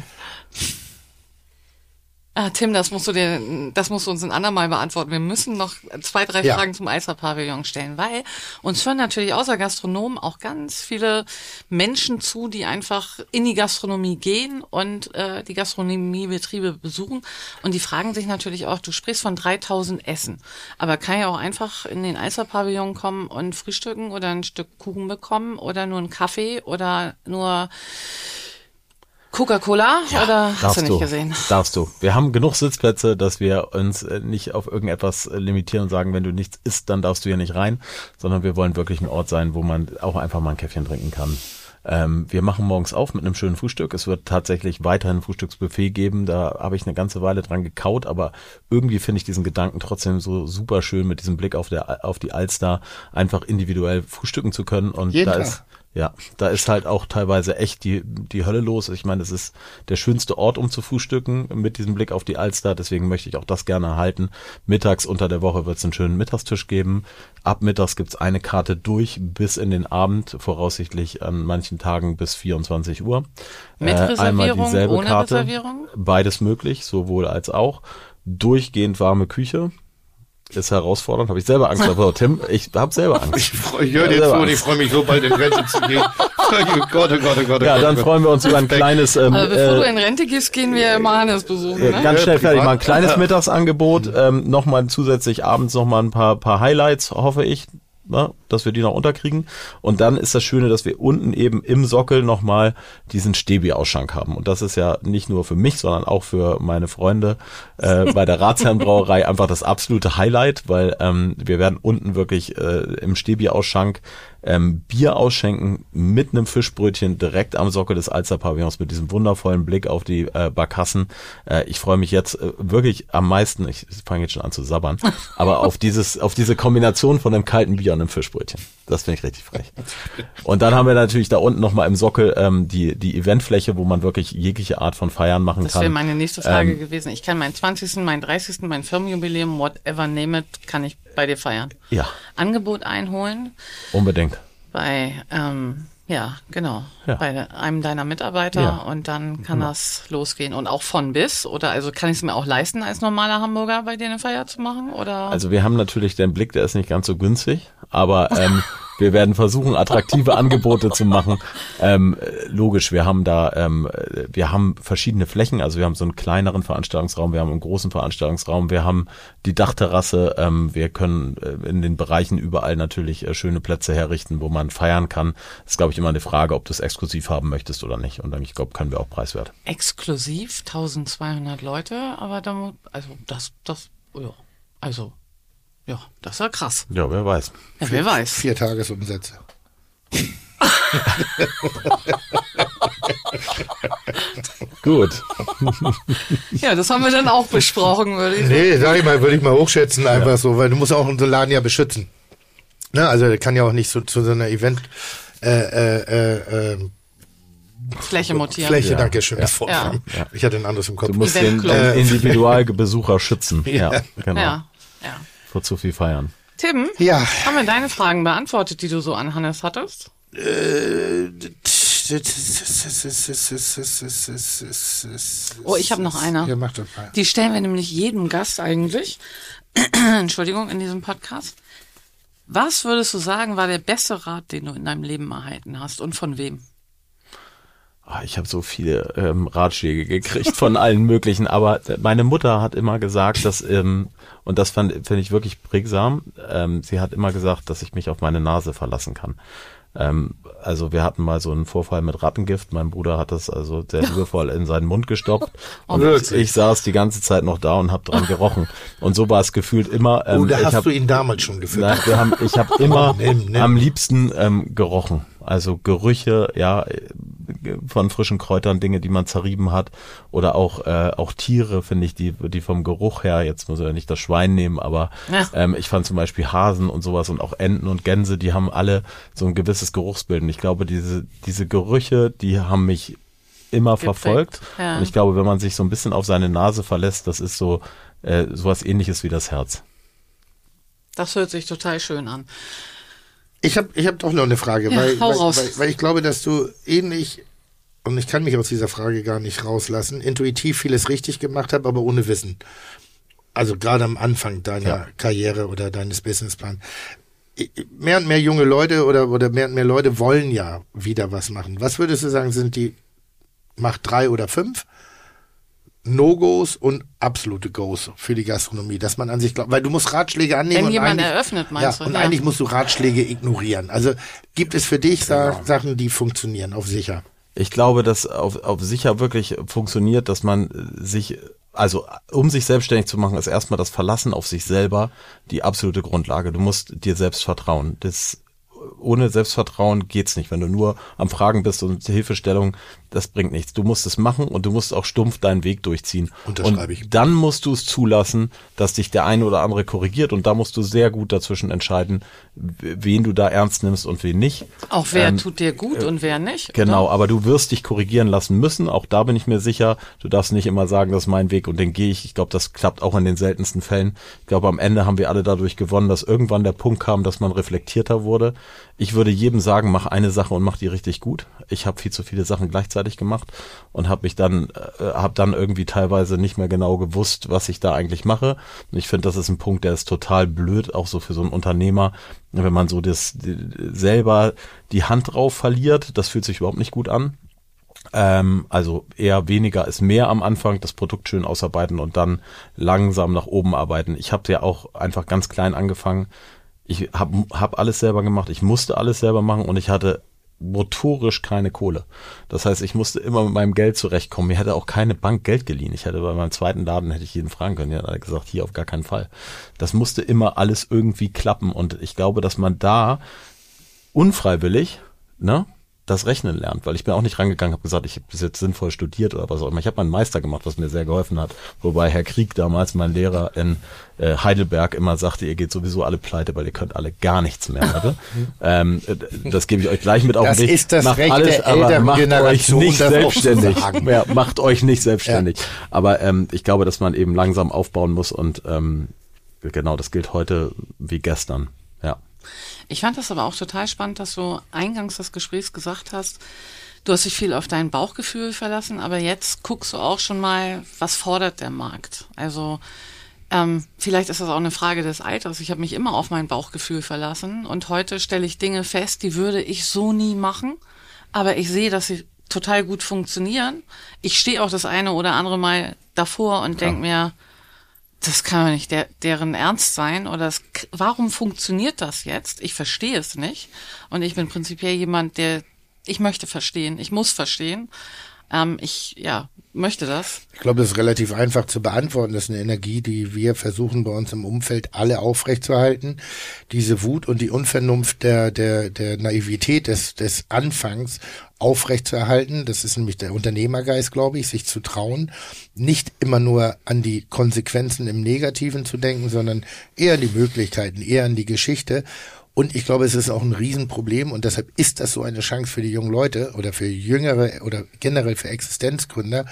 Ah, Tim, das musst du dir, das musst du uns ein andermal beantworten. Wir müssen noch zwei, drei ja. Fragen zum Alster-Pavillon stellen, weil uns hören natürlich außer Gastronomen auch ganz viele Menschen zu, die einfach in die Gastronomie gehen und äh, die Gastronomiebetriebe besuchen. Und die fragen sich natürlich auch, du sprichst von dreitausend Essen, aber kann ja auch einfach in den Alster-Pavillon kommen und frühstücken oder ein Stück Kuchen bekommen oder nur einen Kaffee oder nur Coca-Cola ja, oder hast du nicht du, gesehen? Darfst du. Wir haben genug Sitzplätze, dass wir uns nicht auf irgendetwas limitieren und sagen, wenn du nichts isst, dann darfst du hier nicht rein, sondern wir wollen wirklich ein Ort sein, wo man auch einfach mal ein Käffchen trinken kann. Ähm, wir machen morgens auf mit einem schönen Frühstück. Es wird tatsächlich weiterhin ein Frühstücksbuffet geben. Da habe ich eine ganze Weile dran gekaut, aber irgendwie finde ich diesen Gedanken trotzdem so super schön, mit diesem Blick auf der auf die Alster einfach individuell frühstücken zu können. Und Jeden da Tag. ist Ja, da ist halt auch teilweise echt die die Hölle los. Ich meine, das ist der schönste Ort, um zu frühstücken, mit diesem Blick auf die Alster. Deswegen möchte ich auch das gerne erhalten. Mittags unter der Woche wird es einen schönen Mittagstisch geben. Ab mittags gibt's eine Karte durch bis in den Abend, voraussichtlich an manchen Tagen bis vierundzwanzig Uhr. Mit Reservierung, äh, einmal dieselbe ohne Karte. Reservierung? Beides möglich, sowohl als auch. Durchgehend warme Küche. Ist herausfordernd, habe ich selber Angst davor. Tim, ich habe selber Angst. Ich, freu, ich höre dir zu und ich freue mich so bald in Rente zu gehen. Oh Gott, oh Gott, oh Gott. Ja, dann freuen wir uns über ein kleines... Ähm, Aber bevor äh, du in Rente gehst, gehen wir mal Hannes besuchen. Äh, ne? Ganz schnell fertig, mal ein kleines Mittagsangebot, ähm, nochmal zusätzlich abends nochmal ein paar, paar Highlights, hoffe ich. Na, dass wir die noch unterkriegen. Und dann ist das Schöne, dass wir unten eben im Sockel nochmal diesen Stäbi-Ausschank haben. Und das ist ja nicht nur für mich, sondern auch für meine Freunde äh, bei der Ratsherrenbrauerei einfach das absolute Highlight, weil ähm, wir werden unten wirklich äh, im Stäbi-Ausschank ähm, Bier ausschenken mit einem Fischbrötchen direkt am Sockel des Alster-Pavillons mit diesem wundervollen Blick auf die äh, Barkassen. Äh, ich freue mich jetzt äh, wirklich am meisten, ich fange jetzt schon an zu sabbern, aber auf dieses, auf diese Kombination von einem kalten Bier und einem Fischbrötchen. Das finde ich richtig frech. Und dann haben wir natürlich da unten nochmal im Sockel ähm, die die Eventfläche, wo man wirklich jegliche Art von Feiern machen das kann. Das wäre meine nächste Frage ähm, gewesen. Ich kann meinen zwanzigsten, meinen dreißigsten, mein Firmenjubiläum, whatever, name it, kann ich bei dir feiern. Ja. Angebot einholen. Unbedingt. Bei, ähm, ja, genau, ja. bei einem deiner Mitarbeiter ja. Und dann kann genau. das losgehen. Und auch von bis? Oder also kann ich es mir auch leisten, als normaler Hamburger bei dir eine Feier zu machen? Oder? Also wir haben natürlich den Blick, der ist nicht ganz so günstig, aber ähm, wir werden versuchen, attraktive Angebote zu machen. Ähm, logisch, wir haben da, ähm, wir haben verschiedene Flächen. Also wir haben so einen kleineren Veranstaltungsraum, wir haben einen großen Veranstaltungsraum, wir haben die Dachterrasse. Ähm, wir können äh, in den Bereichen überall natürlich äh, schöne Plätze herrichten, wo man feiern kann. Das ist, glaube ich, immer eine Frage, ob du es exklusiv haben möchtest oder nicht. Und dann, ich glaube, können wir auch preiswert. Exklusiv, eintausendzweihundert Leute, aber da, also das, das, ja, also. Ja, das ist ja krass. Ja, wer weiß. Ja, wer weiß. Vier Tagesumsätze. Gut. Ja, das haben wir dann auch besprochen, würde ich sagen. Nee, sag ich mal, würde ich mal hochschätzen, einfach ja. so, weil du musst auch unseren Laden ja beschützen. Ne, also der kann ja auch nicht so, zu so einer Event äh, äh, äh, Fläche mutieren. Fläche, ja. danke schön. Ja. Ja. Ja. Ich hatte ein anderes im Kopf. Du musst den, den Individualbesucher schützen. Ja, ja. genau. Ja. Ja. Vor zu viel feiern. Tim, ja. haben wir deine Fragen beantwortet, die du so an Hannes hattest? Oh, ich habe noch eine. Ja, mach doch mal. Die stellen wir nämlich jedem Gast eigentlich. Entschuldigung, in diesem Podcast. Was würdest du sagen, war der beste Rat, den du in deinem Leben erhalten hast und von wem? Ich habe so viele ähm, Ratschläge gekriegt von allen möglichen, aber meine Mutter hat immer gesagt, dass, ähm, und das fand finde ich wirklich prägsam, ähm, sie hat immer gesagt, dass ich mich auf meine Nase verlassen kann. Ähm, also wir hatten mal so einen Vorfall mit Rattengift, mein Bruder hat das also sehr liebevoll in seinen Mund gestopft und ich, ich saß die ganze Zeit noch da und habe dran gerochen und so war es gefühlt immer. Ähm, oh, da ich hast hab, du ihn damals schon gefüttert. Na, wir haben, ich habe immer nimm, nimm. am liebsten ähm, gerochen. Also Gerüche, ja, von frischen Kräutern, Dinge, die man zerrieben hat, oder auch äh, auch Tiere, finde ich, die die vom Geruch her, jetzt muss ich ja nicht das Schwein nehmen, aber ja. ähm, ich fand zum Beispiel Hasen und sowas und auch Enten und Gänse, die haben alle so ein gewisses Geruchsbild. Und ich glaube, diese diese Gerüche, die haben mich immer Geprägt. verfolgt. Ja. Und ich glaube, wenn man sich so ein bisschen auf seine Nase verlässt, das ist so äh, sowas Ähnliches wie das Herz. Das hört sich total schön an. Ich habe ich hab doch noch eine Frage, ja, weil, weil, raus. weil, weil ich glaube, dass du ähnlich, und ich kann mich aus dieser Frage gar nicht rauslassen, intuitiv vieles richtig gemacht hast, aber ohne Wissen. Also gerade am Anfang deiner ja. Karriere oder deines Businessplans. Mehr und mehr junge Leute oder, oder mehr und mehr Leute wollen ja wieder was machen. Was würdest du sagen, sind die, mach drei oder fünf No-Gos und absolute Goes für die Gastronomie, dass man an sich glaubt, weil du musst Ratschläge annehmen. Wenn jemand eröffnet, meinst ja, du? Und ja. eigentlich musst du Ratschläge ignorieren. Also gibt es für dich genau. Sachen, die funktionieren auf sicher? Ich glaube, dass auf, auf sicher wirklich funktioniert, dass man sich, also um sich selbstständig zu machen, ist erstmal das Verlassen auf sich selber die absolute Grundlage. Du musst dir selbst vertrauen. Das ohne Selbstvertrauen geht's nicht. Wenn du nur am Fragen bist und Hilfestellung, das bringt nichts. Du musst es machen und du musst auch stumpf deinen Weg durchziehen. Unterschreibe ich. Und dann musst du es zulassen, dass dich der eine oder andere korrigiert und da musst du sehr gut dazwischen entscheiden, wen du da ernst nimmst und wen nicht. Auch wer ähm, tut dir gut äh, und wer nicht. Genau, oder? Aber du wirst dich korrigieren lassen müssen. Auch da bin ich mir sicher. Du darfst nicht immer sagen, das ist mein Weg und den gehe ich. Ich glaube, das klappt auch in den seltensten Fällen. Ich glaube, am Ende haben wir alle dadurch gewonnen, dass irgendwann der Punkt kam, dass man reflektierter wurde. Ich würde jedem sagen, mach eine Sache und mach die richtig gut. Ich habe viel zu viele Sachen gleichzeitig gemacht und habe mich dann äh, habe dann irgendwie teilweise nicht mehr genau gewusst, was ich da eigentlich mache. Und ich finde, das ist ein Punkt, der ist total blöd, auch so für so einen Unternehmer, wenn man so das die, selber die Hand drauf verliert. Das fühlt sich überhaupt nicht gut an. Ähm, also eher weniger ist mehr am Anfang, das Produkt schön ausarbeiten und dann langsam nach oben arbeiten. Ich habe ja auch einfach ganz klein angefangen. Ich habe hab alles selber gemacht, ich musste alles selber machen und ich hatte motorisch keine Kohle. Das heißt, ich musste immer mit meinem Geld zurechtkommen. Mir hätte auch keine Bank Geld geliehen. Ich hätte bei meinem zweiten Laden, hätte ich jeden fragen können. Die hat gesagt, hier auf gar keinen Fall. Das musste immer alles irgendwie klappen und ich glaube, dass man da unfreiwillig, ne, das Rechnen lernt, weil ich bin auch nicht rangegangen, habe gesagt, ich habe bis jetzt sinnvoll studiert oder was auch immer. Ich habe meinen Meister gemacht, was mir sehr geholfen hat, wobei Herr Krieg damals, mein Lehrer in äh, Heidelberg, immer sagte, ihr geht sowieso alle pleite, weil ihr könnt alle gar nichts mehr. Leute. ähm, das gebe ich euch gleich mit auf den Weg. Das ist das macht Recht alles, der aber älteren macht Generation, euch nicht das selbstständig. auch zu Ja, macht euch nicht selbstständig. Ja. Aber ähm, ich glaube, dass man eben langsam aufbauen muss und ähm, genau, das gilt heute wie gestern. Ja. Ich fand das aber auch total spannend, dass du eingangs des Gesprächs gesagt hast, du hast dich viel auf dein Bauchgefühl verlassen, aber jetzt guckst du auch schon mal, was fordert der Markt? Also ähm, vielleicht ist das auch eine Frage des Alters. Ich habe mich immer auf mein Bauchgefühl verlassen und heute stelle ich Dinge fest, die würde ich so nie machen, aber ich sehe, dass sie total gut funktionieren. Ich stehe auch das eine oder andere Mal davor und denke mir, das kann doch nicht der, deren Ernst sein oder das, warum funktioniert das jetzt? Ich verstehe es nicht und ich bin prinzipiell jemand, der, ich möchte verstehen, ich muss verstehen, ähm, ich, ja, möchte das. Ich glaube, das ist relativ einfach zu beantworten. Das ist eine Energie, die wir versuchen bei uns im Umfeld alle aufrechtzuerhalten. Diese Wut und die Unvernunft der, der, der Naivität des, des Anfangs aufrechtzuerhalten. Das ist nämlich der Unternehmergeist, glaube ich, sich zu trauen, nicht immer nur an die Konsequenzen im Negativen zu denken, sondern eher an die Möglichkeiten, eher an die Geschichte. Und ich glaube, es ist auch ein Riesenproblem und deshalb ist das so eine Chance für die jungen Leute oder für Jüngere oder generell für Existenzgründer.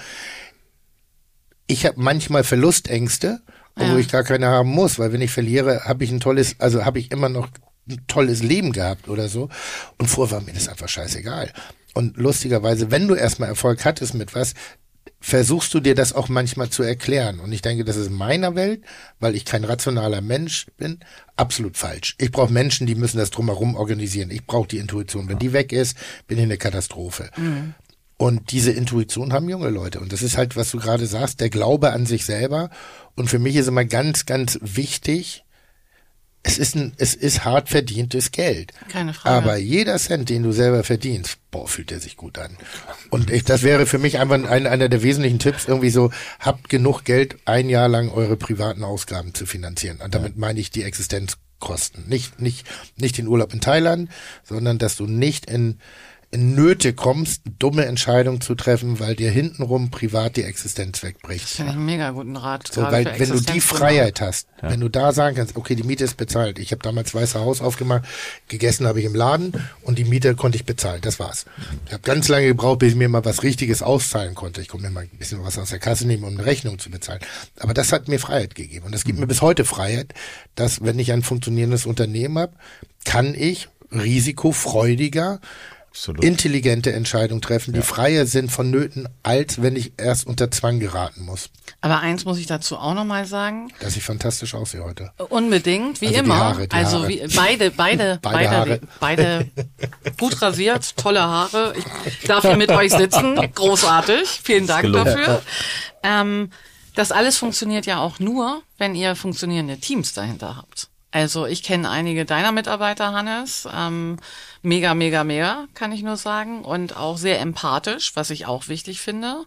Ich habe manchmal Verlustängste, obwohl ja. ich gar keine haben muss, weil wenn ich verliere, habe ich ein tolles, also habe ich immer noch ein tolles Leben gehabt oder so. Und vorher war mir das einfach scheißegal. Und lustigerweise, wenn du erstmal Erfolg hattest mit was, versuchst du dir das auch manchmal zu erklären. Und ich denke, das ist in meiner Welt, weil ich kein rationaler Mensch bin, absolut falsch. Ich brauche Menschen, die müssen das drumherum organisieren. Ich brauche die Intuition. Wenn die weg ist, bin ich eine Katastrophe. Mhm. Und diese Intuition haben junge Leute. Und das ist halt, was du gerade sagst, der Glaube an sich selber. Und für mich ist immer ganz, ganz wichtig, es ist ein, es ist hart verdientes Geld. Keine Frage. Aber jeder Cent, den du selber verdienst, boah, fühlt der sich gut an. Und ich, das wäre für mich einfach ein, einer der wesentlichen Tipps, irgendwie so, habt genug Geld, ein Jahr lang eure privaten Ausgaben zu finanzieren. Und damit meine ich die Existenzkosten. Nicht, nicht, nicht den Urlaub in Thailand, sondern dass du nicht in, in Nöte kommst, dumme Entscheidungen zu treffen, weil dir hintenrum privat die Existenz wegbricht. Das finde ich einen mega guten Rat. So, weil wenn du die Freiheit hast, ja. wenn du da sagen kannst, okay, die Miete ist bezahlt. Ich habe damals Weißer Haus aufgemacht, gegessen habe ich im Laden und die Miete konnte ich bezahlen. Das war's. Ich habe ganz lange gebraucht, bis ich mir mal was Richtiges auszahlen konnte. Ich konnte mir mal ein bisschen was aus der Kasse nehmen, um eine Rechnung zu bezahlen. Aber das hat mir Freiheit gegeben. Und das gibt mhm. mir bis heute Freiheit, dass, wenn ich ein funktionierendes Unternehmen habe, kann ich risikofreudiger Absolut. Intelligente Entscheidungen treffen, die ja. freier sind vonnöten, als wenn ich erst unter Zwang geraten muss. Aber eins muss ich dazu auch nochmal sagen. Dass ich fantastisch aussehe heute. Unbedingt, wie also immer. Die Haare, die also Haare. Wie, beide, beide, beide, beide, Haare. beide gut rasiert, tolle Haare. Ich darf hier mit euch sitzen. Großartig. Vielen Dank dafür. Ähm, das alles funktioniert ja auch nur, wenn ihr funktionierende Teams dahinter habt. Also ich kenne einige deiner Mitarbeiter, Hannes, ähm, mega, mega, mega, kann ich nur sagen, und auch sehr empathisch, was ich auch wichtig finde.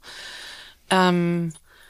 Ähm,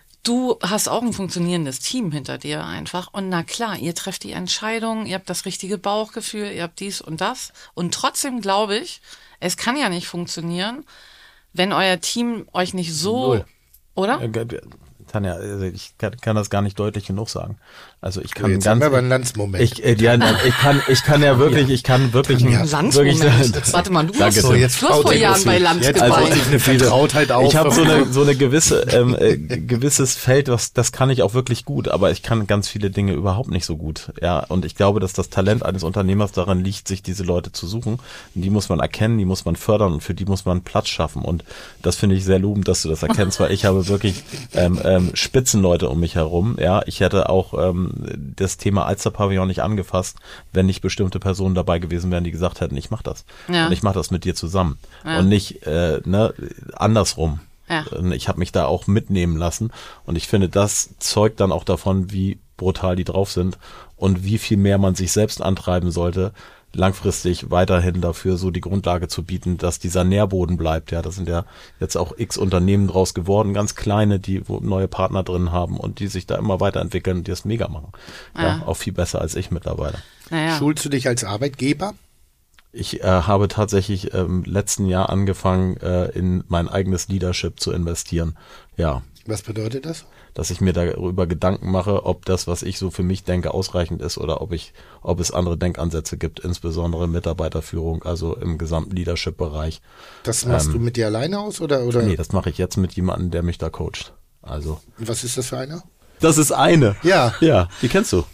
du hast auch ein funktionierendes Team hinter dir einfach und na klar, ihr trefft die Entscheidungen, ihr habt das richtige Bauchgefühl, ihr habt dies und das und trotzdem glaube ich, es kann ja nicht funktionieren, wenn euer Team euch nicht so, Null. Oder? Tanja, also ich kann, kann das gar nicht deutlich genug sagen. Also ich kann Jetzt ganz, haben wir aber einen Landsmoment. Ich, äh, ja, ich kann, ich kann ja wirklich, ich kann wirklich Ja. ein Landsmoment. wirklich, Warte mal, du Danke, hast Tim. so jetzt du hast vor Jahren bei Lanz Jetzt geweint. baut sich eine Vertrautheit auf. Ich habe so eine so eine gewisse ähm, äh, gewisses Feld, was das kann ich auch wirklich gut, aber ich kann ganz viele Dinge überhaupt nicht so gut. Ja, und ich glaube, dass das Talent eines Unternehmers daran liegt, sich diese Leute zu suchen. Und die muss man erkennen, die muss man fördern und für die muss man Platz schaffen. Und das finde ich sehr lobend, dass du das erkennst, weil ich habe wirklich ähm, ähm, Spitzenleute um mich herum. Ja, ich hätte auch ähm, das Thema Alster-Pavillon nicht angefasst, wenn nicht bestimmte Personen dabei gewesen wären, die gesagt hätten, ich mach das. Ja. Und ich mache das mit dir zusammen. Ja. Und nicht äh, ne, andersrum. Ja. Ich habe mich da auch mitnehmen lassen. Und ich finde, das zeugt dann auch davon, wie brutal die drauf sind und wie viel mehr man sich selbst antreiben sollte, langfristig weiterhin dafür so die Grundlage zu bieten, dass dieser Nährboden bleibt. Ja, da sind ja jetzt auch x Unternehmen draus geworden, ganz kleine, die wo neue Partner drin haben und die sich da immer weiterentwickeln und die das mega machen. Ja, Ja. auch viel besser als ich mittlerweile. Naja. Schulst du dich als Arbeitgeber? Ich äh, habe tatsächlich im letzten Jahr angefangen, äh, in mein eigenes Leadership zu investieren. Ja, Was bedeutet das? dass ich mir darüber Gedanken mache, ob das, was ich so für mich denke, ausreichend ist oder ob ich, ob es andere Denkansätze gibt, insbesondere Mitarbeiterführung, also im gesamten Leadership-Bereich. Das machst Ähm, du mit dir alleine aus oder oder? Nee, das mache ich jetzt mit jemandem, der mich da coacht. Also. Was ist das für einer? Das ist eine. Ja. Ja, die kennst du.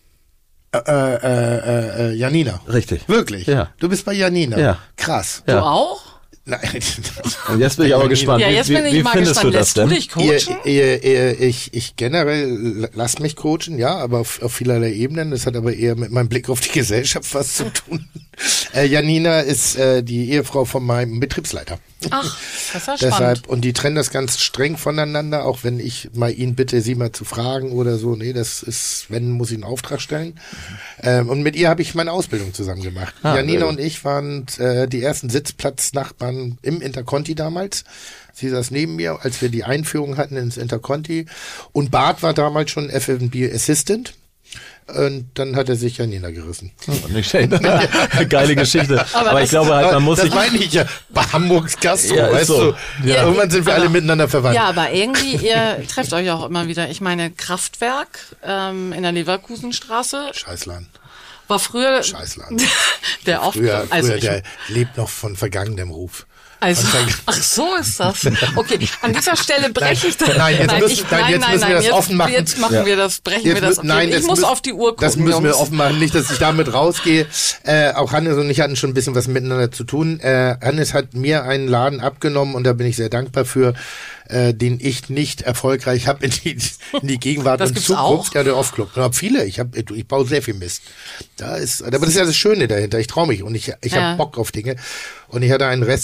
Äh, äh, äh, äh, Janina. Richtig. Wirklich? Ja. Du bist bei Janina. Ja. Krass. Du Ja. auch? Nein. Und jetzt bin ich aber gespannt. Ja, Wie- jetzt wie, bin ich wie mal findest gespannt. du das Lässt du denn? dich coachen? Ihr, ihr, ihr, ich, ich generell lass mich coachen, ja, aber auf, auf vielerlei Ebenen. Das hat aber eher mit meinem Blick auf die Gesellschaft was zu tun. Äh, Janina ist äh, die Ehefrau von meinem Betriebsleiter. Ach, das ist ja spannend. Deshalb, und die trennen das ganz streng voneinander, auch wenn ich mal ihn bitte, sie mal zu fragen oder so. Nee, das ist, wenn, muss ich einen Auftrag stellen. Mhm. Ähm, und mit ihr habe ich meine Ausbildung zusammen gemacht. Ah, Janina sehr und ich waren äh, die ersten Sitzplatznachbarn im Interconti damals. Sie saß neben mir, als wir die Einführung hatten ins Interconti. Und Bart war damals schon F and B Assistant. Und dann hat er sich Janina gerissen. Nicht schlecht. Geile Geschichte. Aber, Aber ich glaube halt, man muss das sich... meine ich ja. Bei Hamburgs Gastro, Ja, ist weißt so. du. Ja. Irgendwann sind wir Aber- alle miteinander verwandt. Ja, aber irgendwie, ihr trefft euch auch immer wieder. Ich meine, Kraftwerk ähm, in der Leverkusenstraße Scheißladen. war früher Scheißladen. der oft, Früher, also früher ich, der lebt noch von vergangenem Ruf. also, Von- ach so ist das. Okay, an dieser Stelle breche ich das. Nein, jetzt müssen- ich, nein, jetzt müssen wir das jetzt, offen machen. Jetzt machen Ja. wir das, brechen Jetzt wir das. mü- nein, ich das muss müssen- auf die Uhr gucken. Das müssen wir Jungs. offen machen, nicht, dass ich damit rausgehe. Äh, auch Hannes und ich hatten schon ein bisschen was miteinander zu tun. Äh, Hannes hat mir einen Laden abgenommen und da bin ich sehr dankbar für, äh, den ich nicht erfolgreich habe in die, in die Gegenwart Das und gibt's Zukunft. auch? Ja, der Off-Club. Ich habe viele. Ich, hab, ich baue sehr viel Mist. Da ist, aber das ist ja das Schöne dahinter. Ich traue mich und ich, ich Ja. habe Bock auf Dinge. Und ich hatte ein Restaurant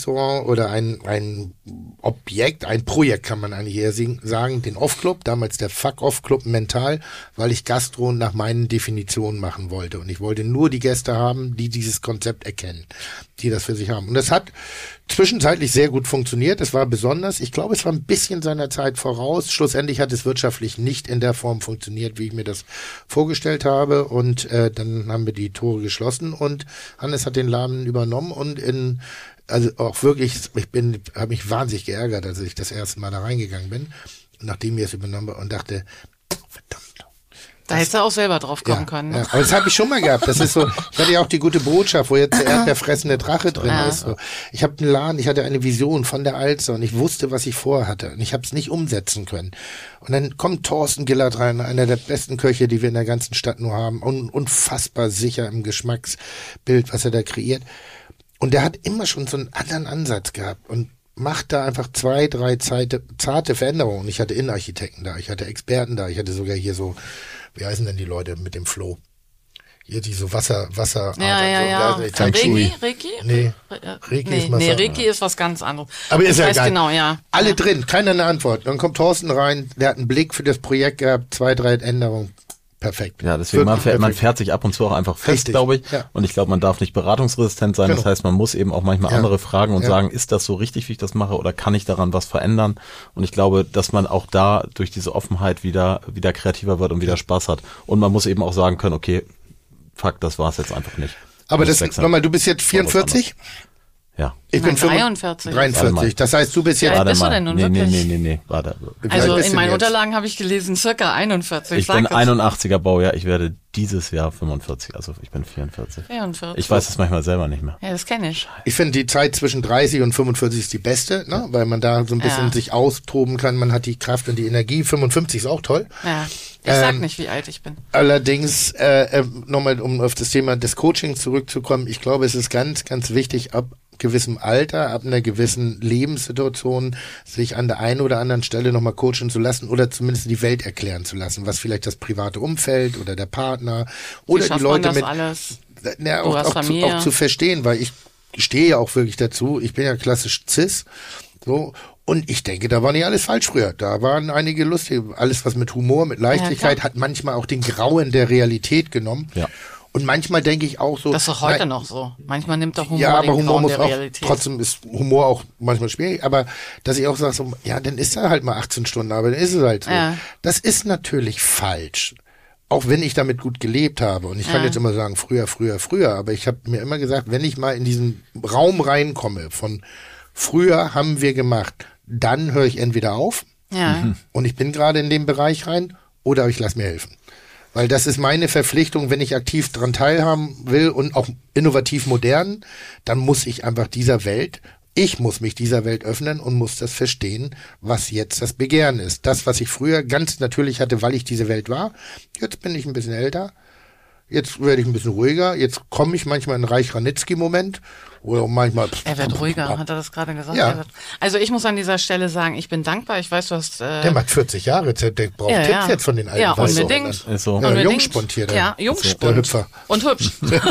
oder ein, ein Objekt, ein Projekt kann man eigentlich eher sagen, den Off-Club, damals der Fuck-Off-Club Mental, weil ich Gastro nach meinen Definitionen machen wollte. Und ich wollte nur die Gäste haben, die dieses Konzept erkennen, die das für sich haben. Und das hat zwischenzeitlich sehr gut funktioniert. Es war besonders, ich glaube, es war ein bisschen seiner Zeit voraus. Schlussendlich hat es wirtschaftlich nicht in der Form funktioniert, wie ich mir das vorgestellt habe. Und äh, dann haben wir die Tore geschlossen und Hannes hat den Laden übernommen und in also auch wirklich, ich bin, habe mich wahnsinnig geärgert, als ich das erste Mal da reingegangen bin, nachdem wir es übernommen haben und dachte, verdammt. Da hättest du auch selber drauf kommen ja, können. Ne? Ja, aber das habe ich schon mal gehabt. Das ist so, ich hatte ja auch die gute Botschaft, wo jetzt der erdbeerfressende Drache drin ja. ist. So. Ich habe einen Laden, ich hatte eine Vision von der Alster und ich wusste, was ich vorhatte. Und ich habe es nicht umsetzen können. Und dann kommt Thorsten Gillert rein, einer der besten Köche, die wir in der ganzen Stadt nur haben. Un- unfassbar sicher im Geschmacksbild, was er da kreiert. Und der hat immer schon so einen anderen Ansatz gehabt und macht da einfach zwei, drei Zeite, zarte Veränderungen. Ich hatte Innenarchitekten da, ich hatte Experten da, ich hatte sogar hier so, wie heißen denn die Leute mit dem Floh? Hier die so Wasser, Wasser. Ja, ja, ja. Reiki? Reiki? Nee. Reiki nee, ist Massage. Nee, Reiki ist was ganz anderes. Aber ist ich ja weiß geil. Genau, ja. Alle ja. drin, keiner eine Antwort. Dann kommt Thorsten rein, der hat einen Blick für das Projekt gehabt, zwei, drei Änderungen. Perfekt. Ja, deswegen man fährt, man fährt sich ab und zu auch einfach fest, glaube ich. Ja. Und ich glaube, man darf nicht beratungsresistent sein. Genau. Das heißt, man muss eben auch manchmal ja. andere fragen und ja. sagen, ist das so richtig, wie ich das mache, oder kann ich daran was verändern? Und ich glaube, dass man auch da durch diese Offenheit wieder wieder kreativer wird und wieder Spaß hat. Und man muss eben auch sagen können, okay, fuck, das war's jetzt einfach nicht. Aber das, nochmal, du bist jetzt vierundvierzig? Ja. Ich bin dreiundvierzig. dreiundvierzig. Das heißt, du bist jetzt... Wie alt bist du denn nun nee, wirklich? nee, nee, nee, nee, warte. Also in meinen Unterlagen habe ich gelesen, circa einundvierzig. Ich bin einundachtziger Baujahr, ich werde dieses Jahr fünfundvierzig, also ich bin vierundvierzig. vierundvierzig. Ich weiß es manchmal selber nicht mehr. Ja, das kenne ich. Ich finde, die Zeit zwischen dreißig und fünfundvierzig ist die beste, ne? Weil man da so ein bisschen Ja. sich austoben kann, man hat die Kraft und die Energie. fünfundfünfzig ist auch toll. Ja. Ich sag Ähm, nicht, wie alt ich bin. Allerdings, äh, äh, nochmal um auf das Thema des Coachings zurückzukommen, ich glaube, es ist ganz, ganz wichtig, ab gewissem Alter, ab einer gewissen Lebenssituation, sich an der einen oder anderen Stelle nochmal coachen zu lassen oder zumindest die Welt erklären zu lassen, was vielleicht das private Umfeld oder der Partner oder Wie schafft die Leute man das mit alles? na, Du auch, hast auch, zu, Familie. auch zu verstehen, weil ich stehe ja auch wirklich dazu, ich bin ja klassisch cis, so. Und ich denke, da war nicht alles falsch früher. Da waren einige lustige, alles was mit Humor, mit Leichtigkeit, Ja, hat manchmal auch den Grauen der Realität genommen. Ja. Und manchmal denke ich auch so. Das ist doch heute nein, noch so. Manchmal nimmt doch Humor ja, aber den Humor Grauen muss der auch, Realität. trotzdem ist Humor auch manchmal schwierig, aber dass ich auch sage, so, ja, dann ist er halt mal achtzehn Stunden, aber dann ist es halt so. Ja. Das ist natürlich falsch. Auch wenn ich damit gut gelebt habe. Und ich kann Ja. jetzt immer sagen, früher, früher, früher, aber ich habe mir immer gesagt, wenn ich mal in diesen Raum reinkomme von früher haben wir gemacht, dann höre ich entweder auf Ja. und ich bin gerade in dem Bereich rein oder ich lasse mir helfen. Weil das ist meine Verpflichtung, wenn ich aktiv dran teilhaben will und auch innovativ modern, dann muss ich einfach dieser Welt, ich muss mich dieser Welt öffnen und muss das verstehen, was jetzt das Begehren ist. Das, was ich früher ganz natürlich hatte, weil ich diese Welt war. Jetzt bin ich ein bisschen älter. Jetzt werde ich ein bisschen ruhiger. Jetzt komme ich manchmal in einen Reich-Ranitzky-Moment. Oder manchmal... Er wird ruhiger, hat er das gerade gesagt? Ja. Er wird, also ich muss an dieser Stelle sagen, ich bin dankbar. Ich weiß, du hast... Äh, Der macht vierzig Jahre, der braucht ja, Tipps ja. jetzt von den alten Ja, Weißen. unbedingt. Ist so. Ja, Unbedingt. Jungspund hier. Der, Ja, der Jungspund. Hüpfer. Und hübsch.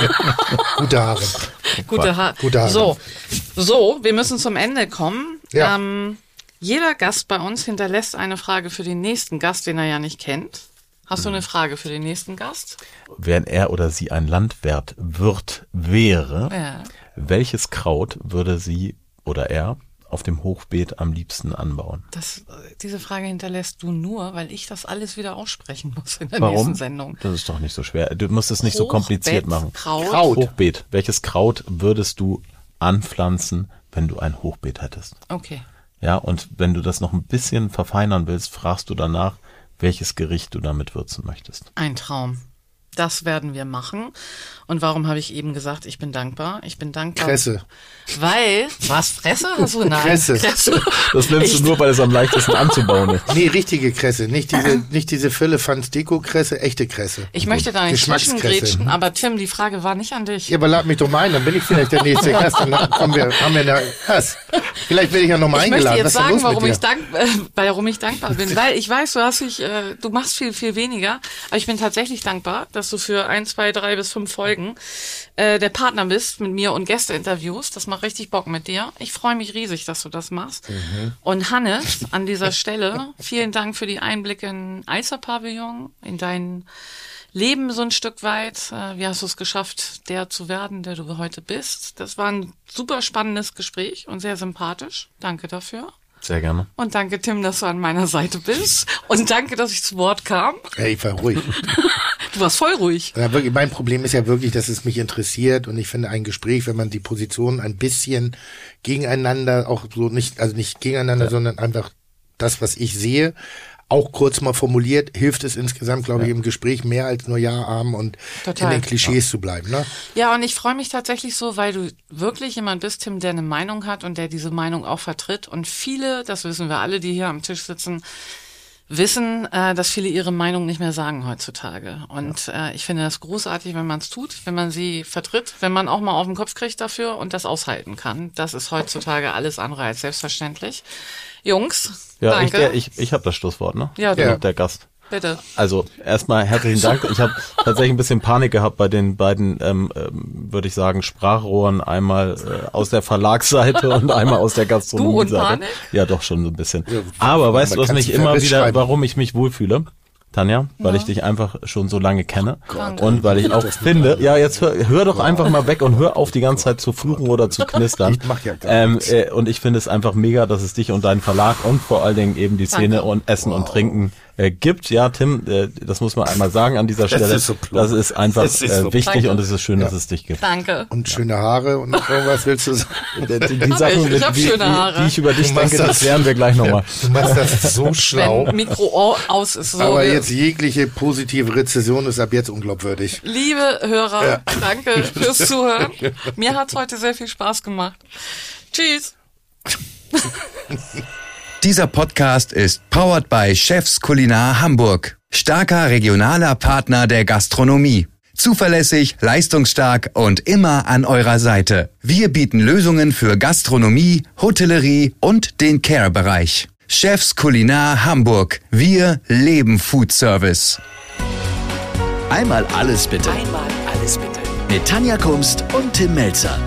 Gute Haare. Gute, ha Gute Haare. So, so, wir müssen zum Ende kommen. Ja. Ähm, jeder Gast bei uns hinterlässt eine Frage für den nächsten Gast, den er ja nicht kennt. Hast du eine Frage für den nächsten Gast? Wenn er oder sie ein Landwirt wird, wäre, Ja. welches Kraut würde sie oder er auf dem Hochbeet am liebsten anbauen? Das, diese Frage hinterlässt du nur, weil ich das alles wieder aussprechen muss in der Warum? nächsten Sendung. Das ist doch nicht so schwer. Du musst es nicht so kompliziert machen. Kraut. Kraut. Hochbeet. Welches Kraut würdest du anpflanzen, wenn du ein Hochbeet hättest? Okay. Ja, und wenn du das noch ein bisschen verfeinern willst, fragst du danach, welches Gericht du damit würzen möchtest. Ein Traum. Das werden wir machen. Und warum habe ich eben gesagt, ich bin dankbar? Ich bin dankbar. Kresse. Weil, was, Fresse? Hast du? Nein. Kresse. Kresse. Das nimmst Ich- du nur, weil es am leichtesten anzubauen ist. Nee, richtige Kresse. Nicht diese, nicht diese Firlefanz-Deko-Kresse, echte Kresse. Ich möchte da nicht Geschmackskresse. zwischengrätschen, aber Tim, die Frage war nicht an dich. Ja, aber lad mich doch mal ein, dann bin ich vielleicht der nächste Gast. Dann haben wir, haben wir da, was? Vielleicht werde ich ja nochmal Ich möchte eingeladen. jetzt Was ist denn sagen, los warum mit ich, dir? dank, äh, warum ich dankbar bin. Weil ich weiß, du hast dich, äh, du machst viel, viel weniger. Aber ich bin tatsächlich dankbar, dass dass du für ein, zwei, drei bis fünf Folgen äh, der Partner bist mit mir und Gästeinterviews. Das macht richtig Bock mit dir. Ich freue mich riesig, dass du das machst. Mhm. Und Hannes, an dieser Stelle, vielen Dank für die Einblicke in Alster-Pavillon, in dein Leben so ein Stück weit. Äh, wie hast du es geschafft, der zu werden, der du heute bist? Das war ein super spannendes Gespräch und sehr sympathisch. Danke dafür. Sehr gerne. Und danke, Tim, dass du an meiner Seite bist. Und danke, dass ich zu Wort kam. Ja, ich war ruhig. Du warst voll ruhig. Ja, wirklich, mein Problem ist ja wirklich, dass es mich interessiert und ich finde ein Gespräch, wenn man die Positionen ein bisschen gegeneinander, auch so nicht, also nicht gegeneinander, ja. sondern einfach das, was ich sehe, auch kurz mal formuliert, hilft es insgesamt, glaube ja. ich, im Gespräch mehr als nur Ja, Arm und Total. in den Klischees ja. zu bleiben. Ne? Ja, und ich freue mich tatsächlich so, weil du wirklich jemand bist, Tim, der eine Meinung hat und der diese Meinung auch vertritt. Und viele, das wissen wir alle, die hier am Tisch sitzen, wissen, äh, dass viele ihre Meinung nicht mehr sagen heutzutage. Und ja. äh, ich finde das großartig, wenn man es tut, wenn man sie vertritt, wenn man auch mal auf den Kopf kriegt dafür und das aushalten kann. Das ist heutzutage alles andere als selbstverständlich. Jungs, ja, danke. Ich, ich, ich habe das Schlusswort, ne? Ja, ich bin ja. der Gast. Bitte. Also erstmal herzlichen Dank. Ich habe tatsächlich ein bisschen Panik gehabt bei den beiden, ähm, ähm, würde ich sagen, Sprachrohren. Einmal äh, aus der Verlagsseite und einmal aus der Gastronomie-Seite. Du und Panik? Ja, doch schon so ein bisschen. Ja, aber weißt du, was mich immer wieder, warum ich mich wohlfühle? Tanja, weil ja. ich dich einfach schon so lange kenne oh und weil ich auch finde, ja, jetzt hör, hör doch einfach mal weg und hör auf die ganze Zeit zu fluchen oder zu knistern. Ich mach ja gar ähm, äh, und ich finde es einfach mega, dass es dich und deinen Verlag und vor allen Dingen eben die Szene Danke. und Essen wow. und Trinken äh, gibt. Ja, Tim, äh, das muss man einmal sagen an dieser Stelle. Das ist, so das ist einfach das ist so äh, wichtig Danke. und es ist schön, ja. dass es dich gibt. Danke. Und schöne Haare und irgendwas willst du sagen? Die, die Sachen, ich, ich die, schöne Haare. Die, die ich über dich denke, das klären wir gleich nochmal. Ja, du machst das so schlau. Wenn Mikro aus ist so. Aber jetzt jegliche positive Rezession ist ab jetzt unglaubwürdig. Liebe Hörer, ja. danke fürs Zuhören. Mir hat's heute sehr viel Spaß gemacht. Tschüss. Dieser Podcast ist powered by Chefs Culinar Hamburg. Starker regionaler Partner der Gastronomie. Zuverlässig, leistungsstark und immer an eurer Seite. Wir bieten Lösungen für Gastronomie, Hotellerie und den Care-Bereich. Chefs Culinar Hamburg. Wir leben Food Service. Einmal alles bitte. Einmal alles bitte. Mit Tanja Kumst und Tim Melzer.